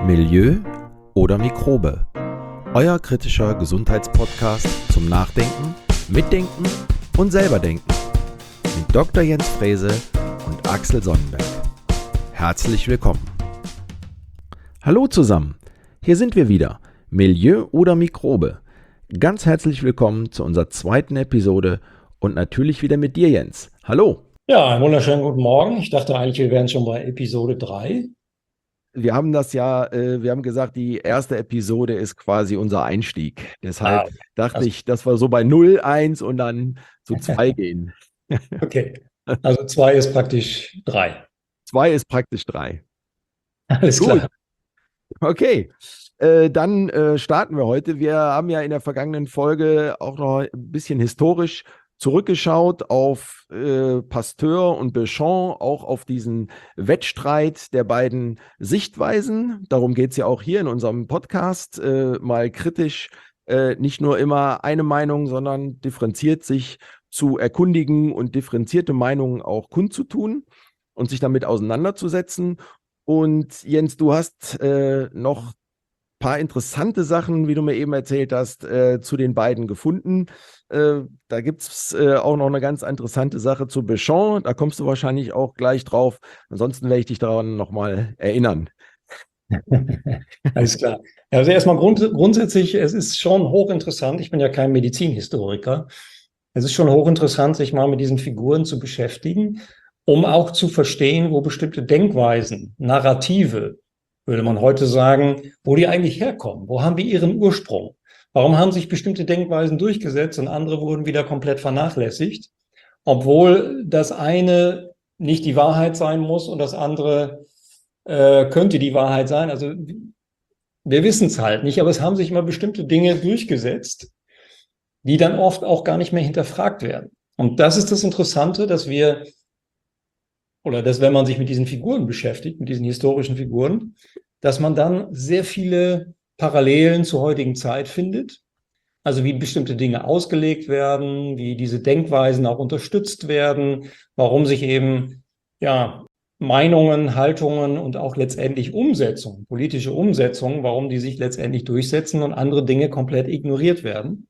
Milieu oder Mikrobe? Euer kritischer Gesundheitspodcast zum Nachdenken, Mitdenken und selberdenken mit Dr. Jens Frese und Axel Sonnenberg. Herzlich willkommen. Hallo zusammen, hier sind wir wieder. Milieu oder Mikrobe? Ganz herzlich willkommen zu unserer zweiten Episode und natürlich wieder mit dir, Jens. Hallo. Ja, einen wunderschönen guten Morgen. Ich dachte eigentlich, wir wären schon bei Episode 3. Wir haben wir haben gesagt, die erste Episode ist quasi unser Einstieg. Deshalb dachte also, ich, dass wir so bei 0, 1 und dann zu 2 gehen. Okay, also 2 ist praktisch 3. 2 ist praktisch 3. Alles Gut, klar. okay. Dann starten wir heute. Wir haben ja in der vergangenen Folge auch noch ein bisschen historisch zurückgeschaut auf Pasteur und Béchamp, auch auf diesen Wettstreit der beiden Sichtweisen. Darum geht es ja auch hier in unserem Podcast, mal kritisch, nicht nur immer eine Meinung, sondern differenziert sich zu erkundigen und differenzierte Meinungen auch kundzutun und sich damit auseinanderzusetzen. Und Jens, du hast noch paar interessante Sachen, wie du mir eben erzählt hast, zu den beiden gefunden. Da gibt es auch noch eine ganz interessante Sache zu Béchamp. Da kommst du wahrscheinlich auch gleich drauf. Ansonsten werde ich dich daran nochmal erinnern. Alles klar. Also erstmal grundsätzlich, es ist schon hochinteressant. Ich bin ja kein Medizinhistoriker. Es ist schon hochinteressant, sich mal mit diesen Figuren zu beschäftigen, um auch zu verstehen, wo bestimmte Denkweisen, Narrative, würde man heute sagen, wo die eigentlich herkommen. Wo haben die ihren Ursprung? Warum haben sich bestimmte Denkweisen durchgesetzt und andere wurden wieder komplett vernachlässigt, obwohl das eine nicht die Wahrheit sein muss und das andere könnte die Wahrheit sein. Also wir wissen es halt nicht, aber es haben sich immer bestimmte Dinge durchgesetzt, die dann oft auch gar nicht mehr hinterfragt werden. Und das ist das Interessante, dass wenn man sich mit diesen Figuren beschäftigt, mit diesen historischen Figuren, dass man dann sehr viele Parallelen zur heutigen Zeit findet. Also wie bestimmte Dinge ausgelegt werden, wie diese Denkweisen auch unterstützt werden, warum sich eben, ja, Meinungen, Haltungen und auch letztendlich Umsetzungen, politische Umsetzungen, warum die sich letztendlich durchsetzen und andere Dinge komplett ignoriert werden.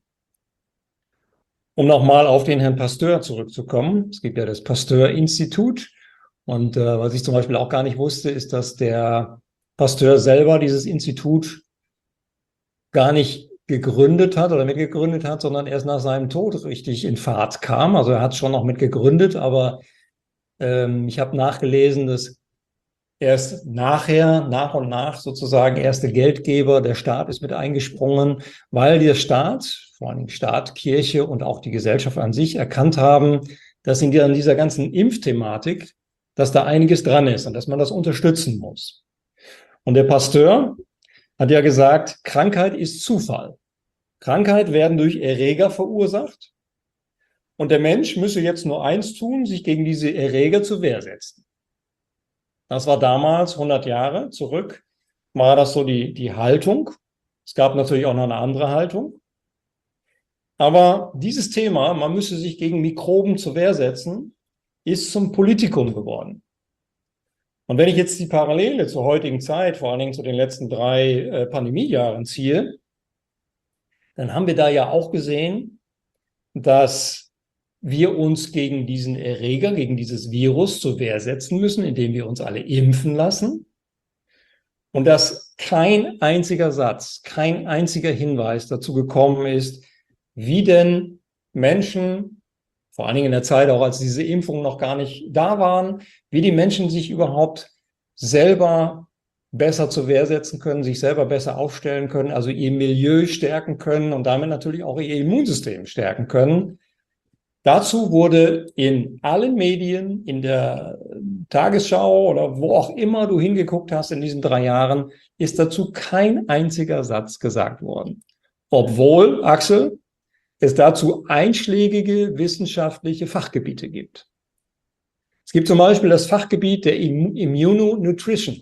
Um nochmal auf den Herrn Pasteur zurückzukommen. Es gibt ja das Pasteur-Institut. Und was ich zum Beispiel auch gar nicht wusste, ist, dass der Pasteur selber dieses Institut gar nicht gegründet hat oder mitgegründet hat, sondern erst nach seinem Tod richtig in Fahrt kam. Also er hat schon noch mitgegründet, aber ich habe nachgelesen, dass erst nachher, nach und nach sozusagen erste Geldgeber, der Staat ist mit eingesprungen, weil der Staat, vor allem Staat, Kirche und auch die Gesellschaft an sich erkannt haben, dass in dieser ganzen Impfthematik, dass da einiges dran ist und dass man das unterstützen muss. Und der Pasteur hat ja gesagt, Krankheit ist Zufall. Krankheit werden durch Erreger verursacht. Und der Mensch müsse jetzt nur eins tun, sich gegen diese Erreger zur Wehr setzen. Das war damals, 100 Jahre zurück, war das so die Haltung. Es gab natürlich auch noch eine andere Haltung. Aber dieses Thema, man müsse sich gegen Mikroben zur Wehr setzen, ist zum Politikum geworden. Und wenn ich jetzt die Parallele zur heutigen Zeit, vor allen Dingen zu den letzten 3 Pandemiejahren ziehe, dann haben wir da ja auch gesehen, dass wir uns gegen diesen Erreger, gegen dieses Virus zur Wehr setzen müssen, indem wir uns alle impfen lassen. Und dass kein einziger Satz, kein einziger Hinweis dazu gekommen ist, wie denn Menschen, vor allen Dingen in der Zeit auch, als diese Impfungen noch gar nicht da waren, wie die Menschen sich überhaupt selber besser zur Wehr setzen können, sich selber besser aufstellen können, also ihr Milieu stärken können und damit natürlich auch ihr Immunsystem stärken können. Dazu wurde in allen Medien, in der Tagesschau oder wo auch immer du hingeguckt hast in diesen 3 Jahren, ist dazu kein einziger Satz gesagt worden. Obwohl, Axel, es dazu einschlägige wissenschaftliche Fachgebiete gibt. Es gibt zum Beispiel das Fachgebiet der Immunonutrition.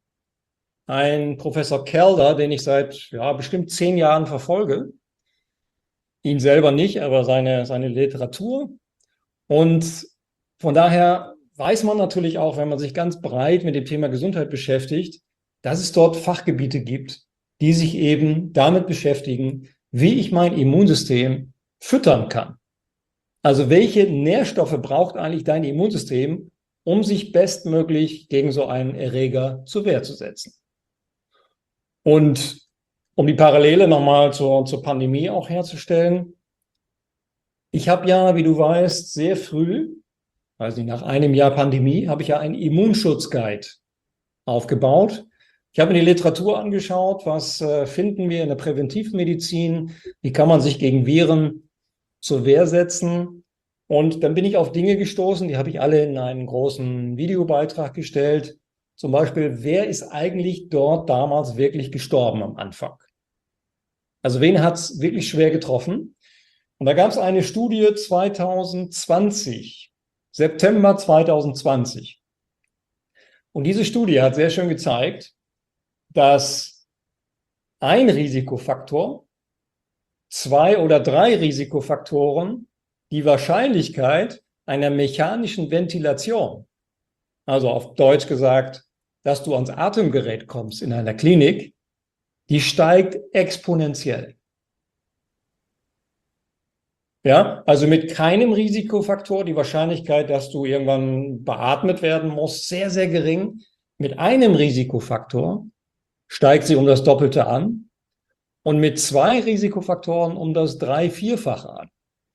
Ein Professor Kelder, den ich seit bestimmt 10 Jahren verfolge, ihn selber nicht, aber seine Literatur. Und von daher weiß man natürlich auch, wenn man sich ganz breit mit dem Thema Gesundheit beschäftigt, dass es dort Fachgebiete gibt, die sich eben damit beschäftigen, wie ich mein Immunsystem füttern kann. Also welche Nährstoffe braucht eigentlich dein Immunsystem, um sich bestmöglich gegen so einen Erreger zur Wehr zu setzen? Und um die Parallele nochmal zur Pandemie auch herzustellen, ich habe ja, wie du weißt, sehr früh, also nach einem Jahr Pandemie, habe ich ja einen Immunschutzguide aufgebaut. Ich habe mir die Literatur angeschaut, was finden wir in der Präventivmedizin, wie kann man sich gegen Viren zur Wehr setzen. Und dann bin ich auf Dinge gestoßen, die habe ich alle in einen großen Videobeitrag gestellt. Zum Beispiel, wer ist eigentlich dort damals wirklich gestorben am Anfang? Also wen hat es wirklich schwer getroffen? Und da gab es eine Studie 2020, September 2020. Und diese Studie hat sehr schön gezeigt, dass ein Risikofaktor, 2 oder 3 Risikofaktoren die Wahrscheinlichkeit einer mechanischen Ventilation, also auf Deutsch gesagt, dass du ans Atemgerät kommst in einer Klinik, die steigt exponentiell. Ja, also mit keinem Risikofaktor die Wahrscheinlichkeit, dass du irgendwann beatmet werden musst, sehr, sehr gering. Mit einem Risikofaktor steigt sie um das Doppelte an und mit 2 Risikofaktoren um das 3-, 4-fache an.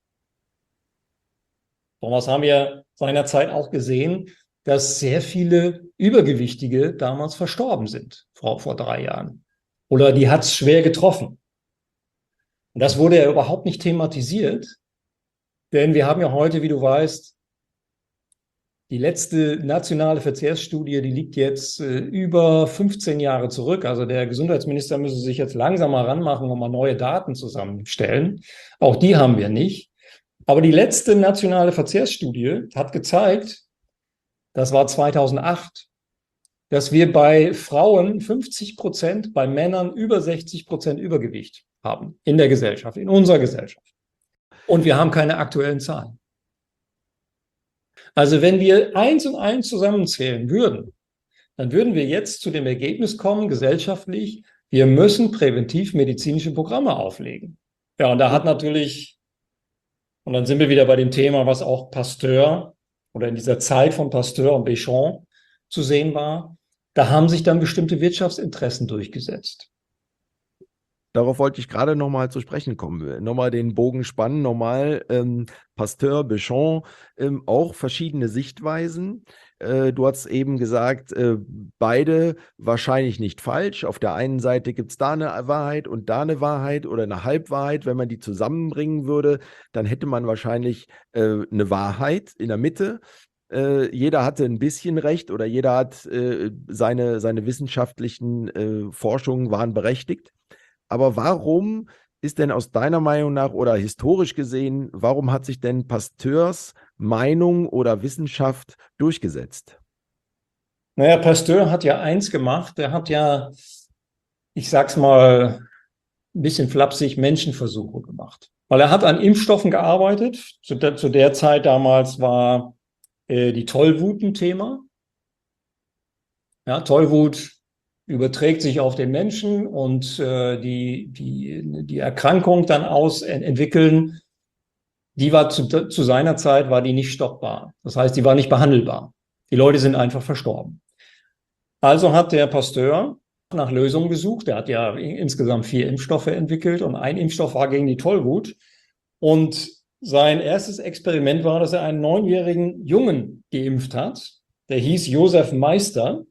Und was haben wir seinerzeit auch gesehen, dass sehr viele Übergewichtige damals verstorben sind, vor 3 Jahren. Oder die hat es schwer getroffen. Und das wurde ja überhaupt nicht thematisiert, denn wir haben ja heute, wie du weißt, die letzte nationale Verzehrsstudie, die liegt jetzt über 15 Jahre zurück. Also der Gesundheitsminister müsse sich jetzt langsam mal ranmachen und mal neue Daten zusammenstellen. Auch die haben wir nicht. Aber die letzte nationale Verzehrsstudie hat gezeigt, das war 2008, dass wir bei Frauen 50%, bei Männern über 60% Übergewicht haben in der Gesellschaft, in unserer Gesellschaft. Und wir haben keine aktuellen Zahlen. Also wenn wir 1 und 1 zusammenzählen würden, dann würden wir jetzt zu dem Ergebnis kommen, gesellschaftlich, wir müssen präventivmedizinische Programme auflegen. Ja, und da hat natürlich, und dann sind wir wieder bei dem Thema, was auch Pasteur oder in dieser Zeit von Pasteur und Béchamp zu sehen war, da haben sich dann bestimmte Wirtschaftsinteressen durchgesetzt. Darauf wollte ich gerade nochmal zu sprechen kommen. Nochmal den Bogen spannen, nochmal Pasteur, Béchamp, auch verschiedene Sichtweisen. Du hast eben gesagt, beide wahrscheinlich nicht falsch. Auf der einen Seite gibt es da eine Wahrheit und da eine Wahrheit oder eine Halbwahrheit. Wenn man die zusammenbringen würde, dann hätte man wahrscheinlich eine Wahrheit in der Mitte. Jeder hatte ein bisschen recht oder jeder hat seine wissenschaftlichen Forschungen waren berechtigt. Aber warum ist denn aus deiner Meinung nach oder historisch gesehen, warum hat sich denn Pasteurs Meinung oder Wissenschaft durchgesetzt? Naja, Pasteur hat ja eins gemacht, der hat ja, ich sag's mal ein bisschen flapsig, Menschenversuche gemacht. Weil er hat an Impfstoffen gearbeitet. Zu der Zeit damals war die Tollwut ein Thema. Ja, Tollwut überträgt sich auf den Menschen und die Erkrankung dann entwickeln, die war zu seiner Zeit war die nicht stoppbar. Das heißt, die war nicht behandelbar. Die Leute sind einfach verstorben. Also hat der Pasteur nach Lösungen gesucht. Er hat ja insgesamt 4 Impfstoffe entwickelt und ein Impfstoff war gegen die Tollwut. Und sein erstes Experiment war, dass er einen 9-jährigen Jungen geimpft hat. Der hieß Josef Meister.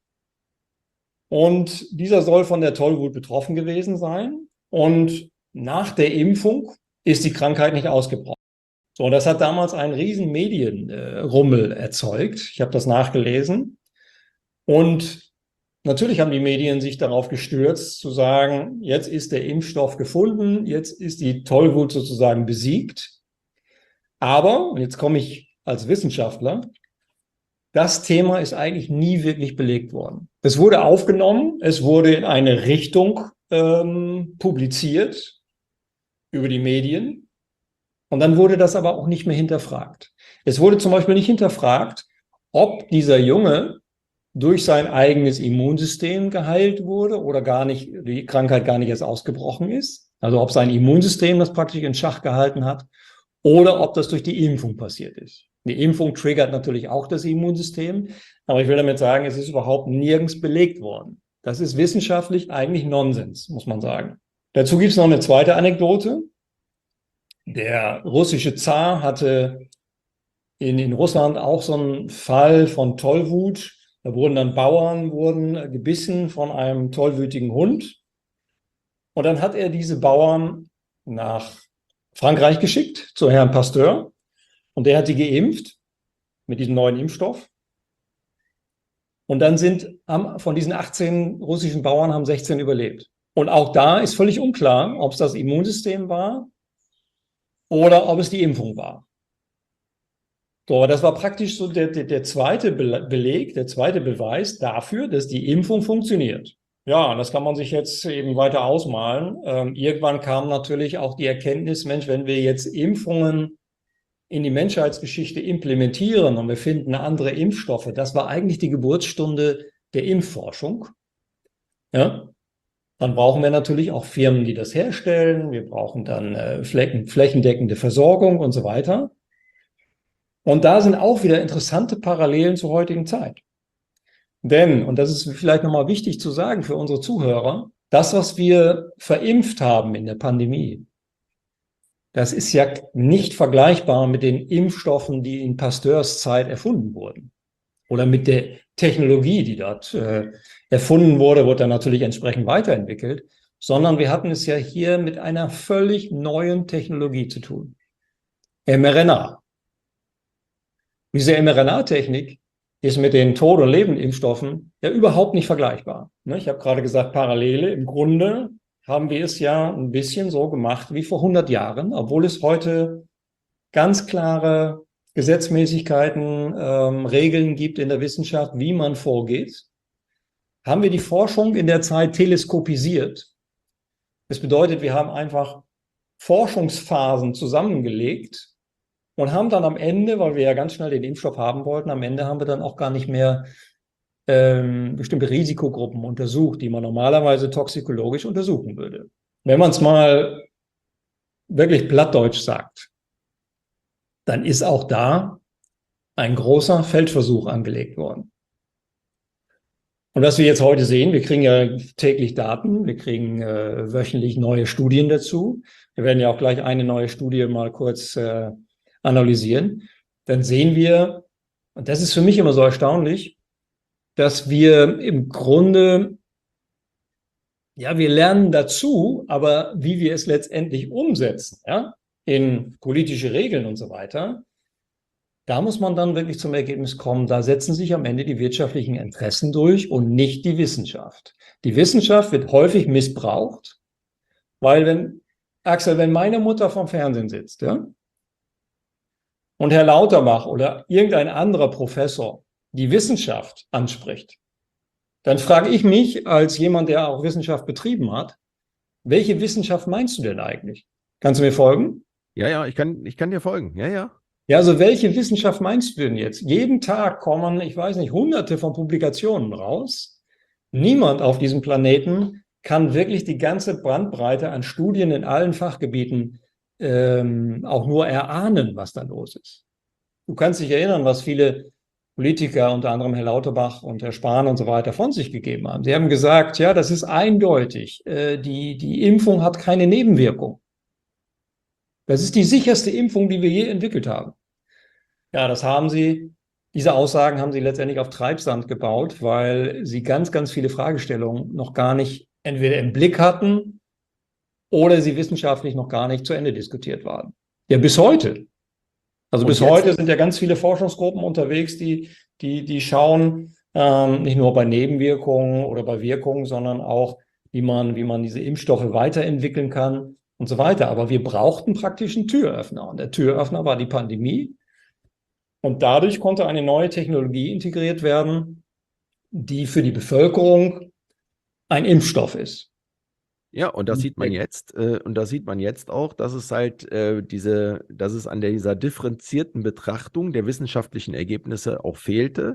Und dieser soll von der Tollwut betroffen gewesen sein. Und nach der Impfung ist die Krankheit nicht ausgebrochen. So, und das hat damals einen riesen Medienrummel erzeugt. Ich habe das nachgelesen. Und natürlich haben die Medien sich darauf gestürzt, zu sagen, jetzt ist der Impfstoff gefunden, jetzt ist die Tollwut sozusagen besiegt. Aber, und jetzt komme ich als Wissenschaftler, das Thema ist eigentlich nie wirklich belegt worden. Es wurde aufgenommen, es wurde in eine Richtung publiziert über die Medien und dann wurde das aber auch nicht mehr hinterfragt. Es wurde zum Beispiel nicht hinterfragt, ob dieser Junge durch sein eigenes Immunsystem geheilt wurde oder gar nicht, die Krankheit gar nicht erst ausgebrochen ist. Also ob sein Immunsystem das praktisch in Schach gehalten hat oder ob das durch die Impfung passiert ist. Die Impfung triggert natürlich auch das Immunsystem, aber ich will damit sagen, es ist überhaupt nirgends belegt worden. Das ist wissenschaftlich eigentlich Nonsens, muss man sagen. Dazu gibt es noch eine zweite Anekdote. Der russische Zar hatte in Russland auch so einen Fall von Tollwut. Da wurden dann Bauern gebissen von einem tollwütigen Hund. Und dann hat er diese Bauern nach Frankreich geschickt, zu Herrn Pasteur. Und der hat die geimpft mit diesem neuen Impfstoff. Und dann von diesen 18 russischen Bauern haben 16 überlebt. Und auch da ist völlig unklar, ob es das Immunsystem war oder ob es die Impfung war. So, das war praktisch so der zweite Beleg, der zweite Beweis dafür, dass die Impfung funktioniert. Ja, das kann man sich jetzt eben weiter ausmalen. Irgendwann kam natürlich auch die Erkenntnis, Mensch, wenn wir jetzt Impfungen in die Menschheitsgeschichte implementieren und wir finden andere Impfstoffe, das war eigentlich die Geburtsstunde der Impfforschung. Ja, dann brauchen wir natürlich auch Firmen, die das herstellen. Wir brauchen dann flächendeckende Versorgung und so weiter. Und da sind auch wieder interessante Parallelen zur heutigen Zeit. Denn, und das ist vielleicht nochmal wichtig zu sagen für unsere Zuhörer, das, was wir verimpft haben in der Pandemie, das ist ja nicht vergleichbar mit den Impfstoffen, die in Pasteurs Zeit erfunden wurden. Oder mit der Technologie, die dort erfunden wurde dann natürlich entsprechend weiterentwickelt, sondern wir hatten es ja hier mit einer völlig neuen Technologie zu tun. mRNA. Diese mRNA-Technik ist mit den Tod- und Lebendimpfstoffen ja überhaupt nicht vergleichbar. Ich habe gerade gesagt, Parallele. Im Grunde haben wir es ja ein bisschen so gemacht wie vor 100 Jahren, obwohl es heute ganz klare Gesetzmäßigkeiten, Regeln gibt in der Wissenschaft, wie man vorgeht, haben wir die Forschung in der Zeit teleskopisiert. Das bedeutet, wir haben einfach Forschungsphasen zusammengelegt und haben dann am Ende, weil wir ja ganz schnell den Impfstoff haben wollten, am Ende haben wir dann auch gar nicht mehr bestimmte Risikogruppen untersucht, die man normalerweise toxikologisch untersuchen würde. Wenn man es mal wirklich plattdeutsch sagt, dann ist auch da ein großer Feldversuch angelegt worden. Und was wir jetzt heute sehen, wir kriegen ja täglich Daten, wir kriegen wöchentlich neue Studien dazu. Wir werden ja auch gleich eine neue Studie mal kurz analysieren. Dann sehen wir, und das ist für mich immer so erstaunlich, dass wir im Grunde, ja, wir lernen dazu, aber wie wir es letztendlich umsetzen, ja, in politische Regeln und so weiter, da muss man dann wirklich zum Ergebnis kommen, da setzen sich am Ende die wirtschaftlichen Interessen durch und nicht die Wissenschaft. Die Wissenschaft wird häufig missbraucht, weil Axel, wenn meine Mutter vom Fernsehen sitzt, ja, und Herr Lauterbach oder irgendein anderer Professor die Wissenschaft anspricht, dann frage ich mich als jemand, der auch Wissenschaft betrieben hat, welche Wissenschaft meinst du denn eigentlich? Kannst du mir folgen? Ja, ich kann dir folgen. Ja. Ja, also welche Wissenschaft meinst du denn jetzt? Jeden Tag kommen, ich weiß nicht, hunderte von Publikationen raus. Niemand auf diesem Planeten kann wirklich die ganze Bandbreite an Studien in allen Fachgebieten auch nur erahnen, was da los ist. Du kannst dich erinnern, was viele Politiker, unter anderem Herr Lauterbach und Herr Spahn und so weiter, von sich gegeben haben. Sie haben gesagt, ja, das ist eindeutig. Die Impfung hat keine Nebenwirkung. Das ist die sicherste Impfung, die wir je entwickelt haben. Ja, diese Aussagen haben sie letztendlich auf Treibsand gebaut, weil sie ganz, ganz viele Fragestellungen noch gar nicht entweder im Blick hatten oder sie wissenschaftlich noch gar nicht zu Ende diskutiert waren. Ja, bis heute. Also bis heute sind ja ganz viele Forschungsgruppen unterwegs, die schauen nicht nur bei Nebenwirkungen oder bei Wirkungen, sondern auch, wie man diese Impfstoffe weiterentwickeln kann und so weiter. Aber wir brauchten praktisch einen Türöffner. Und der Türöffner war die Pandemie. Und dadurch konnte eine neue Technologie integriert werden, die für die Bevölkerung ein Impfstoff ist. Ja, und das sieht man jetzt, auch, dass es halt dass es an dieser differenzierten Betrachtung der wissenschaftlichen Ergebnisse auch fehlte.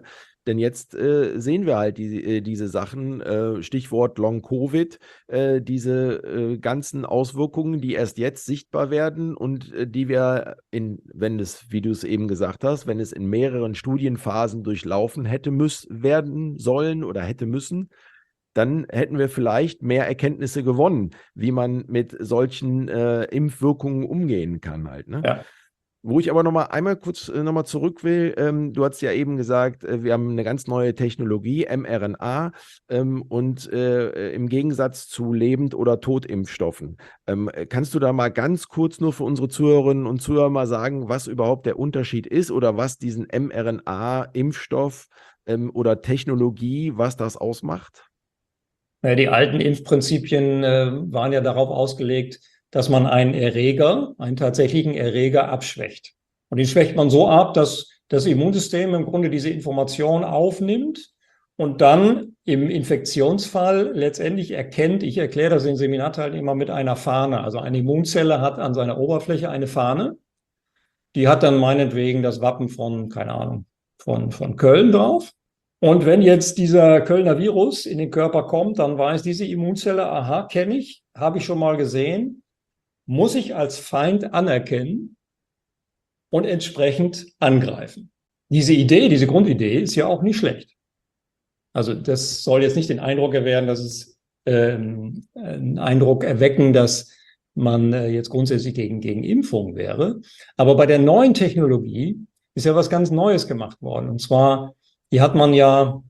Denn jetzt sehen wir halt diese Sachen, Stichwort Long-Covid, diese ganzen Auswirkungen, die erst jetzt sichtbar werden und die wir wenn es, wie du es eben gesagt hast, wenn es in mehreren Studienphasen durchlaufen werden sollen oder hätte müssen, dann hätten wir vielleicht mehr Erkenntnisse gewonnen, wie man mit solchen Impfwirkungen umgehen kann halt, ne? Ja. Wo ich aber einmal kurz nochmal zurück will, du hast ja eben gesagt, wir haben eine ganz neue Technologie, mRNA, und im Gegensatz zu Lebend- oder Totimpfstoffen. Kannst du da mal ganz kurz nur für unsere Zuhörerinnen und Zuhörer mal sagen, was überhaupt der Unterschied ist oder was diesen mRNA-Impfstoff oder Technologie, was das ausmacht? Ja, die alten Impfprinzipien waren ja darauf ausgelegt, dass man einen Erreger, einen tatsächlichen Erreger abschwächt. Und den schwächt man so ab, dass das Immunsystem im Grunde diese Information aufnimmt und dann im Infektionsfall letztendlich erkennt, ich erkläre das in Seminarteilnehmern mit einer Fahne. Also eine Immunzelle hat an seiner Oberfläche eine Fahne. Die hat dann meinetwegen das Wappen von, keine Ahnung, von Köln drauf. Und wenn jetzt dieser Kölner Virus in den Körper kommt, dann weiß diese Immunzelle, aha, kenne ich, habe ich schon mal gesehen, muss ich als Feind anerkennen und entsprechend angreifen. Diese Idee, diese Grundidee ist ja auch nicht schlecht. Also das soll jetzt nicht den Eindruck erwecken, dass es einen Eindruck erwecken, dass man jetzt grundsätzlich gegen Impfung wäre. Aber bei der neuen Technologie ist ja was ganz Neues gemacht worden. Und zwar, hier hat man ja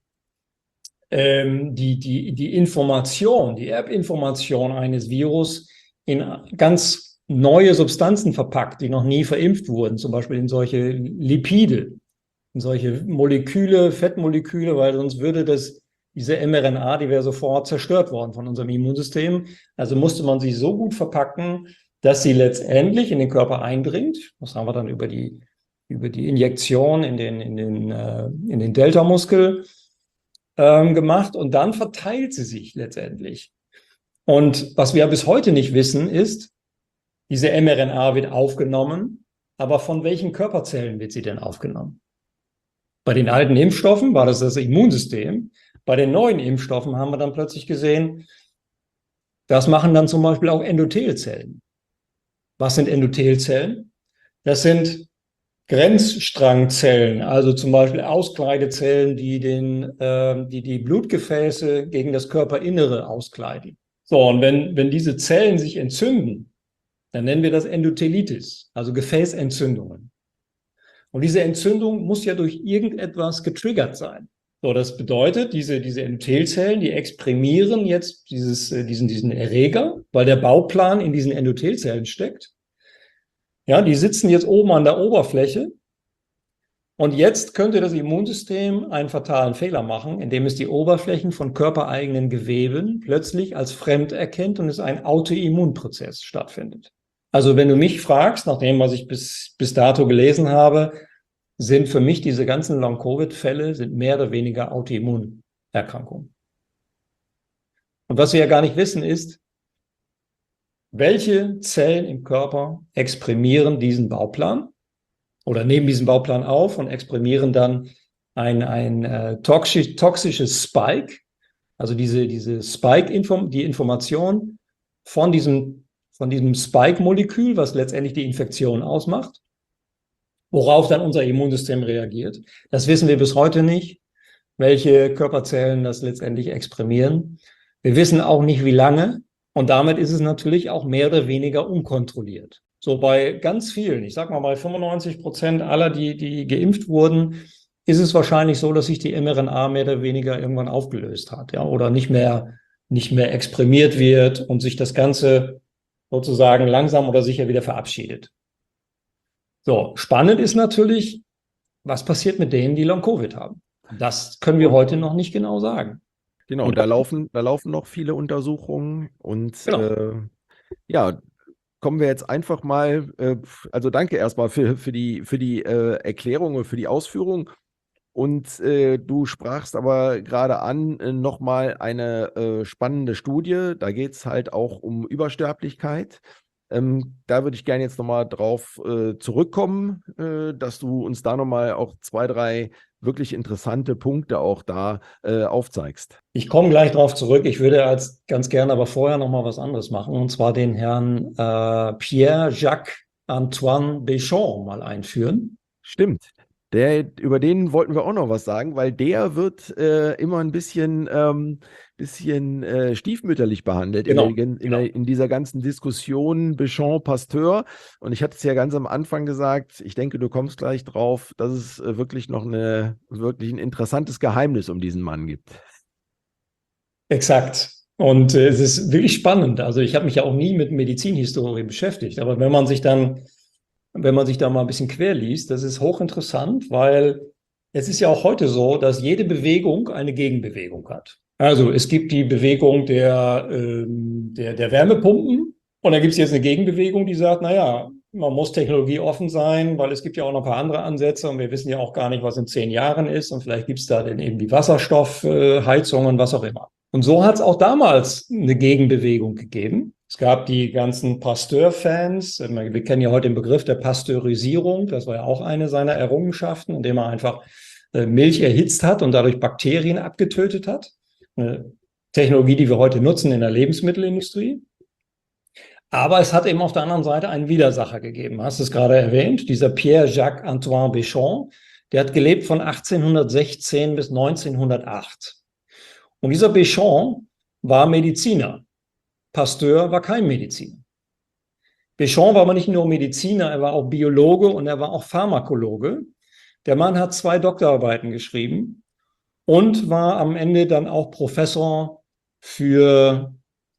die Information, die Erbinformation eines Virus in ganz neue Substanzen verpackt, die noch nie verimpft wurden, zum Beispiel in solche Lipide, in solche Moleküle, Fettmoleküle, weil sonst würde diese mRNA, die wäre sofort zerstört worden von unserem Immunsystem. Also musste man sie so gut verpacken, dass sie letztendlich in den Körper eindringt. Das haben wir dann über die Injektion in den Deltamuskel gemacht und dann verteilt sie sich letztendlich. Und was wir bis heute nicht wissen, ist, diese mRNA wird aufgenommen, aber von welchen Körperzellen wird sie denn aufgenommen? Bei den alten Impfstoffen war das Immunsystem. Bei den neuen Impfstoffen haben wir dann plötzlich gesehen, das machen dann zum Beispiel auch Endothelzellen. Was sind Endothelzellen? Das sind Grenzstrangzellen, also zum Beispiel Auskleidezellen, die die Blutgefäße gegen das Körperinnere auskleiden. So, und wenn diese Zellen sich entzünden, dann nennen wir das Endothelitis, also Gefäßentzündungen. Und diese Entzündung muss ja durch irgendetwas getriggert sein. So, das bedeutet, diese Endothelzellen, die exprimieren jetzt diesen Erreger, weil der Bauplan in diesen Endothelzellen steckt. Ja, die sitzen jetzt oben an der Oberfläche. Und jetzt könnte das Immunsystem einen fatalen Fehler machen, indem es die Oberflächen von körpereigenen Geweben plötzlich als fremd erkennt und es ein Autoimmunprozess stattfindet. Also wenn du mich fragst, nach dem, was ich bis dato gelesen habe, sind für mich diese ganzen Long-Covid-Fälle sind mehr oder weniger Autoimmunerkrankungen. Und was wir ja gar nicht wissen ist, welche Zellen im Körper exprimieren diesen Bauplan oder nehmen diesen Bauplan auf und exprimieren dann ein toxisches Spike, also diese die Information von diesem Spike-Molekül, was letztendlich die Infektion ausmacht, worauf dann unser Immunsystem reagiert. Das wissen wir bis heute nicht, welche Körperzellen das letztendlich exprimieren. Wir wissen auch nicht, wie lange. Und damit ist es natürlich auch mehr oder weniger unkontrolliert. So bei ganz vielen, ich sag mal bei 95% aller, die geimpft wurden, ist es wahrscheinlich so, dass sich die mRNA mehr oder weniger irgendwann aufgelöst hat, ja, oder nicht mehr exprimiert wird und sich das Ganze sozusagen langsam oder sicher wieder verabschiedet. So, spannend ist natürlich, was passiert mit denen, die Long-Covid haben. Das können wir heute noch nicht genau sagen. Genau, da laufen noch viele Untersuchungen und Genau. ja, kommen wir jetzt einfach mal, also danke erstmal für die Erklärung und für die Ausführung. Und du sprachst aber gerade an, nochmal eine spannende Studie. Da geht es halt auch um Übersterblichkeit. Da würde ich gerne jetzt nochmal drauf zurückkommen, dass du uns da nochmal auch 2, 3 wirklich interessante Punkte auch da aufzeigst. Ich komme gleich darauf zurück. Ich würde als ganz gerne aber vorher noch mal was anderes machen, und zwar den Herrn Pierre-Jacques Antoine Béchamp mal einführen. Stimmt. Über den wollten wir auch noch was sagen, weil der wird immer ein bisschen stiefmütterlich behandelt Genau. in dieser ganzen Diskussion Béchamp, Pasteur. Und ich hatte es ja ganz am Anfang gesagt, ich denke, du kommst gleich drauf, dass es wirklich noch wirklich ein interessantes Geheimnis um diesen Mann gibt. Exakt. Und es ist wirklich spannend. Also ich habe mich ja auch nie mit Medizinhistorie beschäftigt, aber wenn man sich da mal ein bisschen quer liest, das ist hochinteressant, weil es ist ja auch heute so, dass jede Bewegung eine Gegenbewegung hat. Also es gibt die Bewegung der Wärmepumpen, und dann gibt es jetzt eine Gegenbewegung, die sagt, naja, man muss technologieoffen sein, weil es gibt ja auch noch ein paar andere Ansätze und wir wissen ja auch gar nicht, was in 10 Jahren ist, und vielleicht gibt es da dann eben die Wasserstoffheizungen, was auch immer. Und so hat es auch damals eine Gegenbewegung gegeben. Es gab die ganzen Pasteur-Fans. Wir kennen ja heute den Begriff der Pasteurisierung. Das war ja auch eine seiner Errungenschaften, indem er einfach Milch erhitzt hat und dadurch Bakterien abgetötet hat. Eine Technologie, die wir heute nutzen in der Lebensmittelindustrie. Aber es hat eben auf der anderen Seite einen Widersacher gegeben. Du hast es gerade erwähnt, dieser Pierre-Jacques Antoine Béchamp, der hat gelebt von 1816 bis 1908. Und dieser Béchamp war Mediziner. Pasteur war kein Mediziner. Béchamp war aber nicht nur Mediziner, er war auch Biologe und er war auch Pharmakologe. Der Mann hat 2 Doktorarbeiten geschrieben und war am Ende dann auch Professor für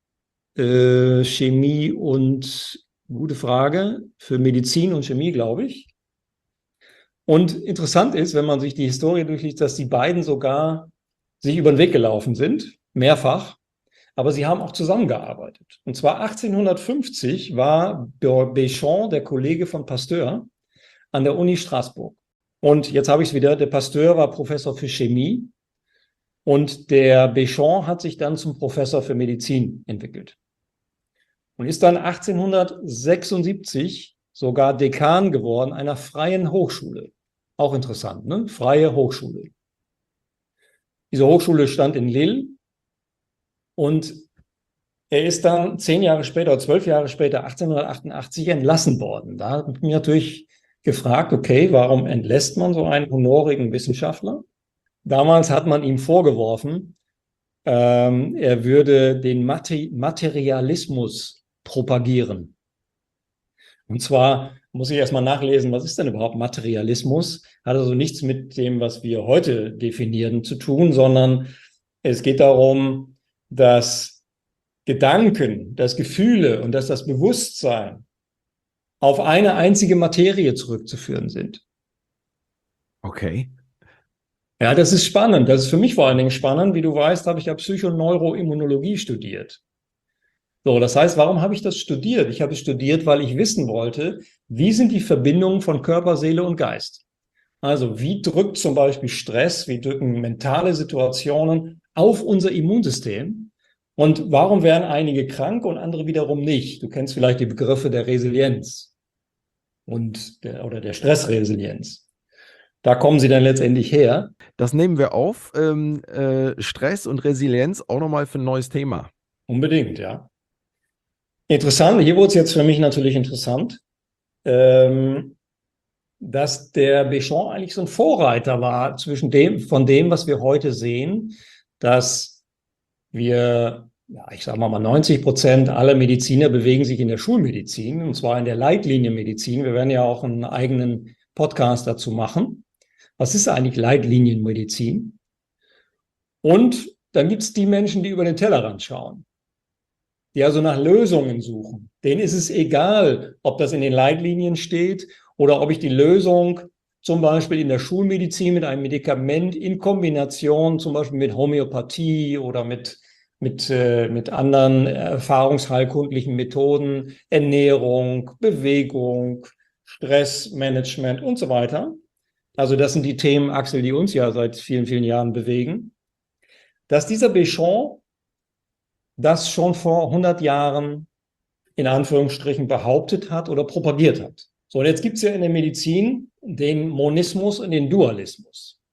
Chemie und, gute Frage, für Medizin und Chemie, glaube ich. Und interessant ist, wenn man sich die Historie durchliest, dass die beiden sogar sich über den Weg gelaufen sind, mehrfach, aber sie haben auch zusammengearbeitet. Und zwar 1850 war Béchamp der Kollege von Pasteur an der Uni Straßburg. Und jetzt habe ich es wieder, der Pasteur war Professor für Chemie und der Béchamp hat sich dann zum Professor für Medizin entwickelt. Und ist dann 1876 sogar Dekan geworden einer freien Hochschule. Auch interessant, ne? Freie Hochschule. Diese Hochschule stand in Lille und er ist dann 10 Jahre später oder 12 Jahre später, 1888, entlassen worden. Da habe ich mich natürlich gefragt, okay, warum entlässt man so einen honorigen Wissenschaftler? Damals hat man ihm vorgeworfen, er würde den Materialismus propagieren. Und zwar muss ich erstmal nachlesen, was ist denn überhaupt Materialismus? Hat also nichts mit dem, was wir heute definieren, zu tun, sondern es geht darum, dass Gedanken, dass Gefühle und dass das Bewusstsein auf eine einzige Materie zurückzuführen sind. Okay. Ja, das ist spannend. Das ist für mich vor allen Dingen spannend. Wie du weißt, habe ich ja Psychoneuroimmunologie studiert. So, das heißt, warum habe ich das studiert? Ich habe es studiert, weil ich wissen wollte, wie sind die Verbindungen von Körper, Seele und Geist? Also, wie drückt zum Beispiel Stress, wie drücken mentale Situationen auf unser Immunsystem? Und warum werden einige krank und andere wiederum nicht? Du kennst vielleicht die Begriffe der Resilienz oder der Stressresilienz. Da kommen sie dann letztendlich her. Das nehmen wir auf. Stress und Resilienz auch nochmal für ein neues Thema. Unbedingt, ja. Interessant, hier wurde es jetzt für mich natürlich interessant, dass der Béchamp eigentlich so ein Vorreiter war von dem, was wir heute sehen, dass wir, ja, ich sage mal 90% aller Mediziner bewegen sich in der Schulmedizin, und zwar in der Leitlinienmedizin. Wir werden ja auch einen eigenen Podcast dazu machen. Was ist eigentlich Leitlinienmedizin? Und dann gibt es die Menschen, die über den Tellerrand schauen, die also nach Lösungen suchen. Denen ist es egal, ob das in den Leitlinien steht oder ob ich die Lösung zum Beispiel in der Schulmedizin mit einem Medikament in Kombination zum Beispiel mit Homöopathie oder mit anderen erfahrungsheilkundlichen Methoden, Ernährung, Bewegung, Stressmanagement und so weiter. Also das sind die Themen, Axel, die uns ja seit vielen, vielen Jahren bewegen. Dass dieser Béchamp das schon vor 100 Jahren in Anführungsstrichen behauptet hat oder propagiert hat. So, und jetzt gibt es ja in der Medizin den Monismus und den Dualismus.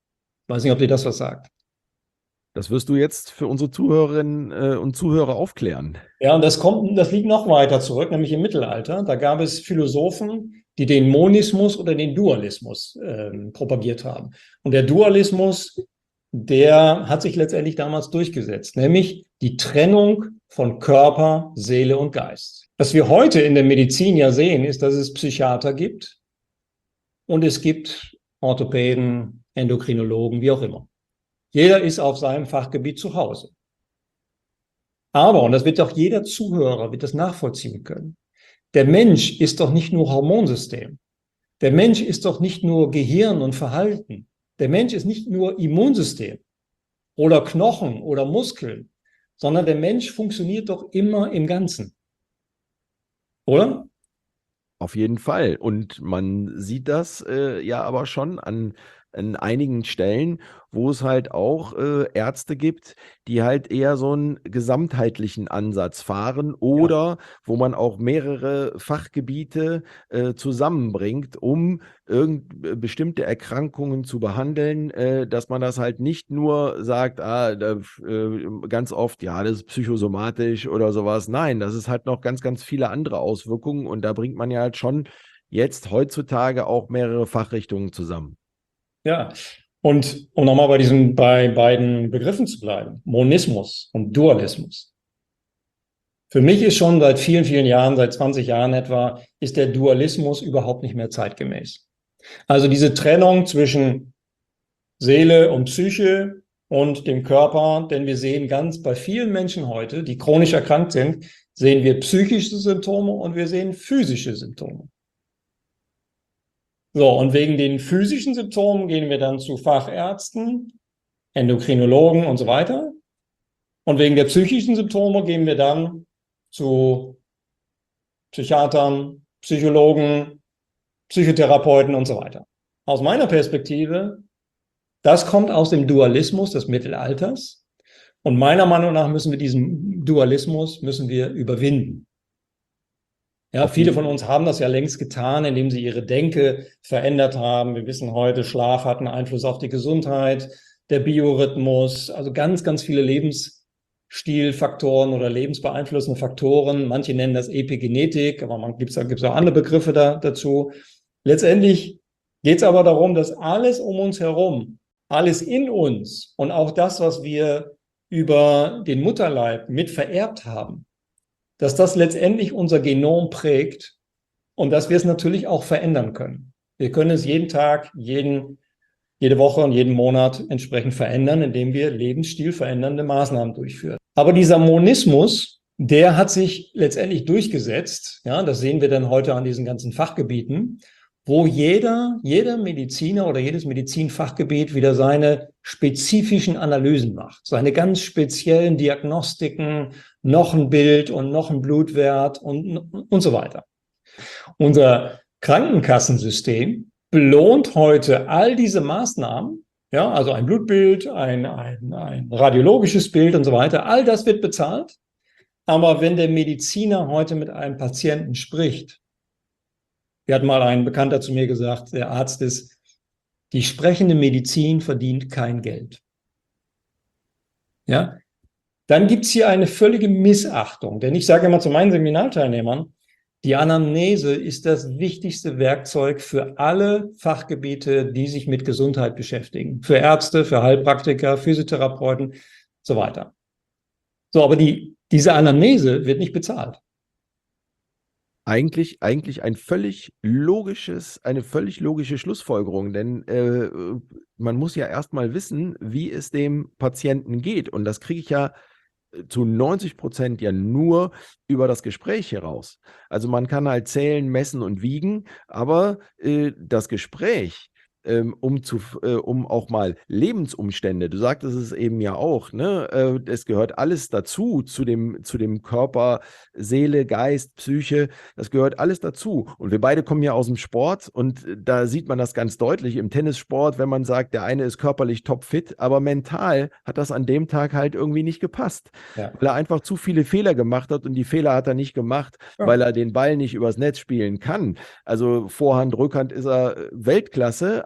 Weiß nicht, ob dir das was sagt. Das wirst du jetzt für unsere Zuhörerinnen und Zuhörer aufklären. Ja, und das liegt noch weiter zurück, nämlich im Mittelalter. Da gab es Philosophen, die den Monismus oder den Dualismus propagiert haben. Und der Dualismus, der hat sich letztendlich damals durchgesetzt, nämlich die Trennung von Körper, Seele und Geist. Was wir heute in der Medizin ja sehen, ist, dass es Psychiater gibt und es gibt Orthopäden, Endokrinologen, wie auch immer. Jeder ist auf seinem Fachgebiet zu Hause. Aber, und das wird auch jeder Zuhörer wird das nachvollziehen können, der Mensch ist doch nicht nur Hormonsystem. Der Mensch ist doch nicht nur Gehirn und Verhalten. Der Mensch ist nicht nur Immunsystem oder Knochen oder Muskeln, sondern der Mensch funktioniert doch immer im Ganzen. Oder? Auf jeden Fall. Und man sieht das ja aber schon an einigen Stellen, wo es halt auch Ärzte gibt, die halt eher so einen gesamtheitlichen Ansatz fahren oder wo man auch mehrere Fachgebiete zusammenbringt, um bestimmte Erkrankungen zu behandeln, dass man das halt nicht nur sagt, ganz oft, ja, das ist psychosomatisch oder sowas. Nein, das ist halt noch ganz, ganz viele andere Auswirkungen und da bringt man ja halt schon jetzt heutzutage auch mehrere Fachrichtungen zusammen. Ja. Und um nochmal bei beiden Begriffen zu bleiben, Monismus und Dualismus. Für mich ist schon seit vielen, vielen Jahren, seit 20 Jahren etwa, ist der Dualismus überhaupt nicht mehr zeitgemäß. Also diese Trennung zwischen Seele und Psyche und dem Körper, denn wir sehen bei vielen Menschen heute, die chronisch erkrankt sind, sehen wir psychische Symptome und wir sehen physische Symptome. So, und wegen den physischen Symptomen gehen wir dann zu Fachärzten, Endokrinologen und so weiter. Und wegen der psychischen Symptome gehen wir dann zu Psychiatern, Psychologen, Psychotherapeuten und so weiter. Aus meiner Perspektive, das kommt aus dem Dualismus des Mittelalters. Und meiner Meinung nach müssen wir diesen Dualismus überwinden. Ja, viele von uns haben das ja längst getan, indem sie ihre Denke verändert haben. Wir wissen heute, Schlaf hat einen Einfluss auf die Gesundheit, der Biorhythmus, also ganz, ganz viele Lebensstilfaktoren oder lebensbeeinflussende Faktoren. Manche nennen das Epigenetik, aber gibt's auch andere Begriffe dazu. Letztendlich geht es aber darum, dass alles um uns herum, alles in uns und auch das, was wir über den Mutterleib mit vererbt haben, dass das letztendlich unser Genom prägt und dass wir es natürlich auch verändern können. Wir können es jeden Tag, jede Woche und jeden Monat entsprechend verändern, indem wir lebensstilverändernde Maßnahmen durchführen. Aber dieser Monismus, der hat sich letztendlich durchgesetzt. Ja, das sehen wir dann heute an diesen ganzen Fachgebieten, wo jeder Mediziner oder jedes Medizinfachgebiet wieder seine spezifischen Analysen macht, seine ganz speziellen Diagnostiken, noch ein Bild und noch ein Blutwert und so weiter. Unser Krankenkassensystem belohnt heute all diese Maßnahmen, ja, also ein Blutbild, ein radiologisches Bild und so weiter, all das wird bezahlt. Aber wenn der Mediziner heute mit einem Patienten spricht, hat mal ein Bekannter zu mir gesagt, der Arzt ist, die sprechende Medizin verdient kein Geld. Ja, dann gibt es hier eine völlige Missachtung. Denn ich sage immer zu meinen Seminarteilnehmern, die Anamnese ist das wichtigste Werkzeug für alle Fachgebiete, die sich mit Gesundheit beschäftigen. Für Ärzte, für Heilpraktiker, Physiotherapeuten, so weiter. So, aber diese Anamnese wird nicht bezahlt. Eigentlich eine völlig logische Schlussfolgerung, denn man muss ja erstmal wissen, wie es dem Patienten geht. Und das kriege ich ja zu 90% ja nur über das Gespräch heraus. Also man kann halt zählen, messen und wiegen, aber das Gespräch, um auch mal Lebensumstände, du sagtest es eben ja auch, ne? Es gehört alles dazu, zu dem Körper, Seele, Geist, Psyche, das gehört alles dazu. Und wir beide kommen ja aus dem Sport und da sieht man das ganz deutlich im Tennissport, wenn man sagt, der eine ist körperlich topfit, aber mental hat das an dem Tag halt irgendwie nicht gepasst, weil er einfach zu viele Fehler gemacht hat und die Fehler hat er nicht gemacht, weil er den Ball nicht übers Netz spielen kann. Also Vorhand, Rückhand ist er Weltklasse,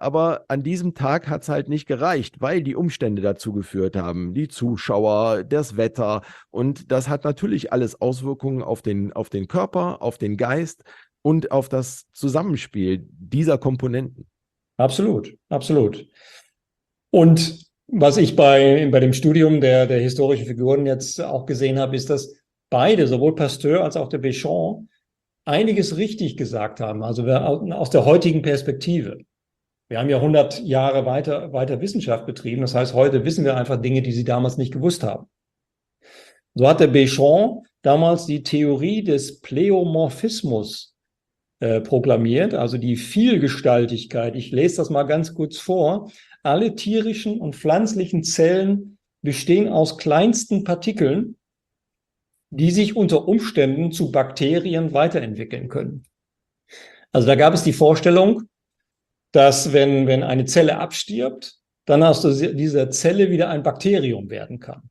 aber an diesem Tag hat es halt nicht gereicht, weil die Umstände dazu geführt haben, die Zuschauer, das Wetter. Und das hat natürlich alles Auswirkungen auf den Körper, auf den Geist und auf das Zusammenspiel dieser Komponenten. Absolut, absolut. Und was ich bei dem Studium der historischen Figuren jetzt auch gesehen habe, ist, dass beide, sowohl Pasteur als auch der Béchamp, einiges richtig gesagt haben, also aus der heutigen Perspektive. Wir haben ja 100 Jahre weiter Wissenschaft betrieben. Das heißt, heute wissen wir einfach Dinge, die sie damals nicht gewusst haben. So hat der Béchamp damals die Theorie des Pleomorphismus proklamiert, also die Vielgestaltigkeit. Ich lese das mal ganz kurz vor. Alle tierischen und pflanzlichen Zellen bestehen aus kleinsten Partikeln, die sich unter Umständen zu Bakterien weiterentwickeln können. Also da gab es die Vorstellung, dass wenn eine Zelle abstirbt, dann aus dieser Zelle wieder ein Bakterium werden kann.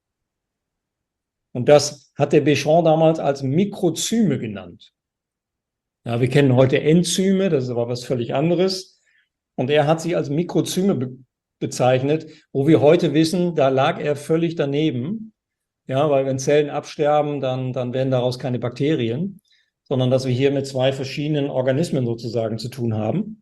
Und das hat der Béchamp damals als Mikrozyme genannt. Ja, wir kennen heute Enzyme, das ist aber was völlig anderes. Und er hat sie als Mikrozyme bezeichnet, wo wir heute wissen, da lag er völlig daneben. Ja, weil wenn Zellen absterben, dann werden daraus keine Bakterien, sondern dass wir hier mit zwei verschiedenen Organismen sozusagen zu tun haben.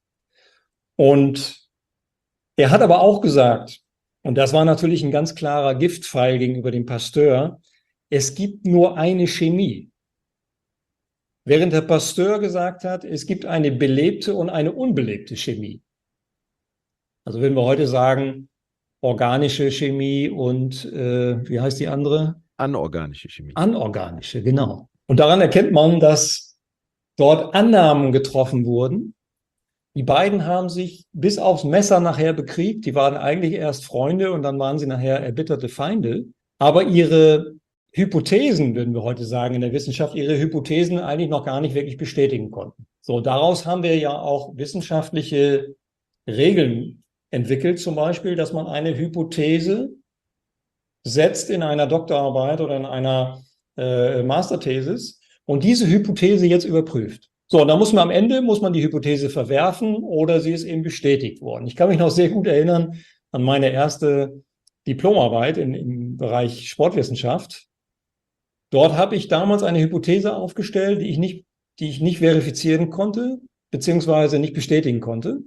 Und er hat aber auch gesagt, und das war natürlich ein ganz klarer Giftpfeil gegenüber dem Pasteur, es gibt nur eine Chemie. Während der Pasteur gesagt hat, es gibt eine belebte und eine unbelebte Chemie. Also wenn wir heute sagen, organische Chemie und wie heißt die andere? Anorganische Chemie. Anorganische, genau. Und daran erkennt man, dass dort Annahmen getroffen wurden. Die beiden haben sich bis aufs Messer nachher bekriegt. Die waren eigentlich erst Freunde und dann waren sie nachher erbitterte Feinde. Aber ihre Hypothesen, würden wir heute sagen in der Wissenschaft, ihre Hypothesen eigentlich noch gar nicht wirklich bestätigen konnten. So, daraus haben wir ja auch wissenschaftliche Regeln entwickelt, zum Beispiel, dass man eine Hypothese setzt in einer Doktorarbeit oder in einer Masterthesis und diese Hypothese jetzt überprüft. So, und dann muss man die Hypothese verwerfen oder sie ist eben bestätigt worden. Ich kann mich noch sehr gut erinnern an meine erste Diplomarbeit im Bereich Sportwissenschaft. Dort habe ich damals eine Hypothese aufgestellt, die ich nicht verifizieren konnte, beziehungsweise nicht bestätigen konnte.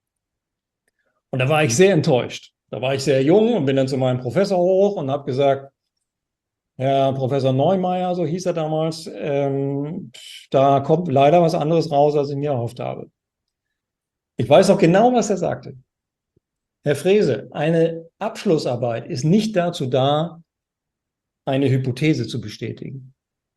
Und da war ich sehr enttäuscht. Da war ich sehr jung und bin dann zu meinem Professor hoch und habe gesagt, Herr Professor Neumeier, so hieß er damals, da kommt leider was anderes raus, als ich mir erhofft habe. Ich weiß auch genau, was er sagte. Herr Frese, eine Abschlussarbeit ist nicht dazu da, eine Hypothese zu bestätigen.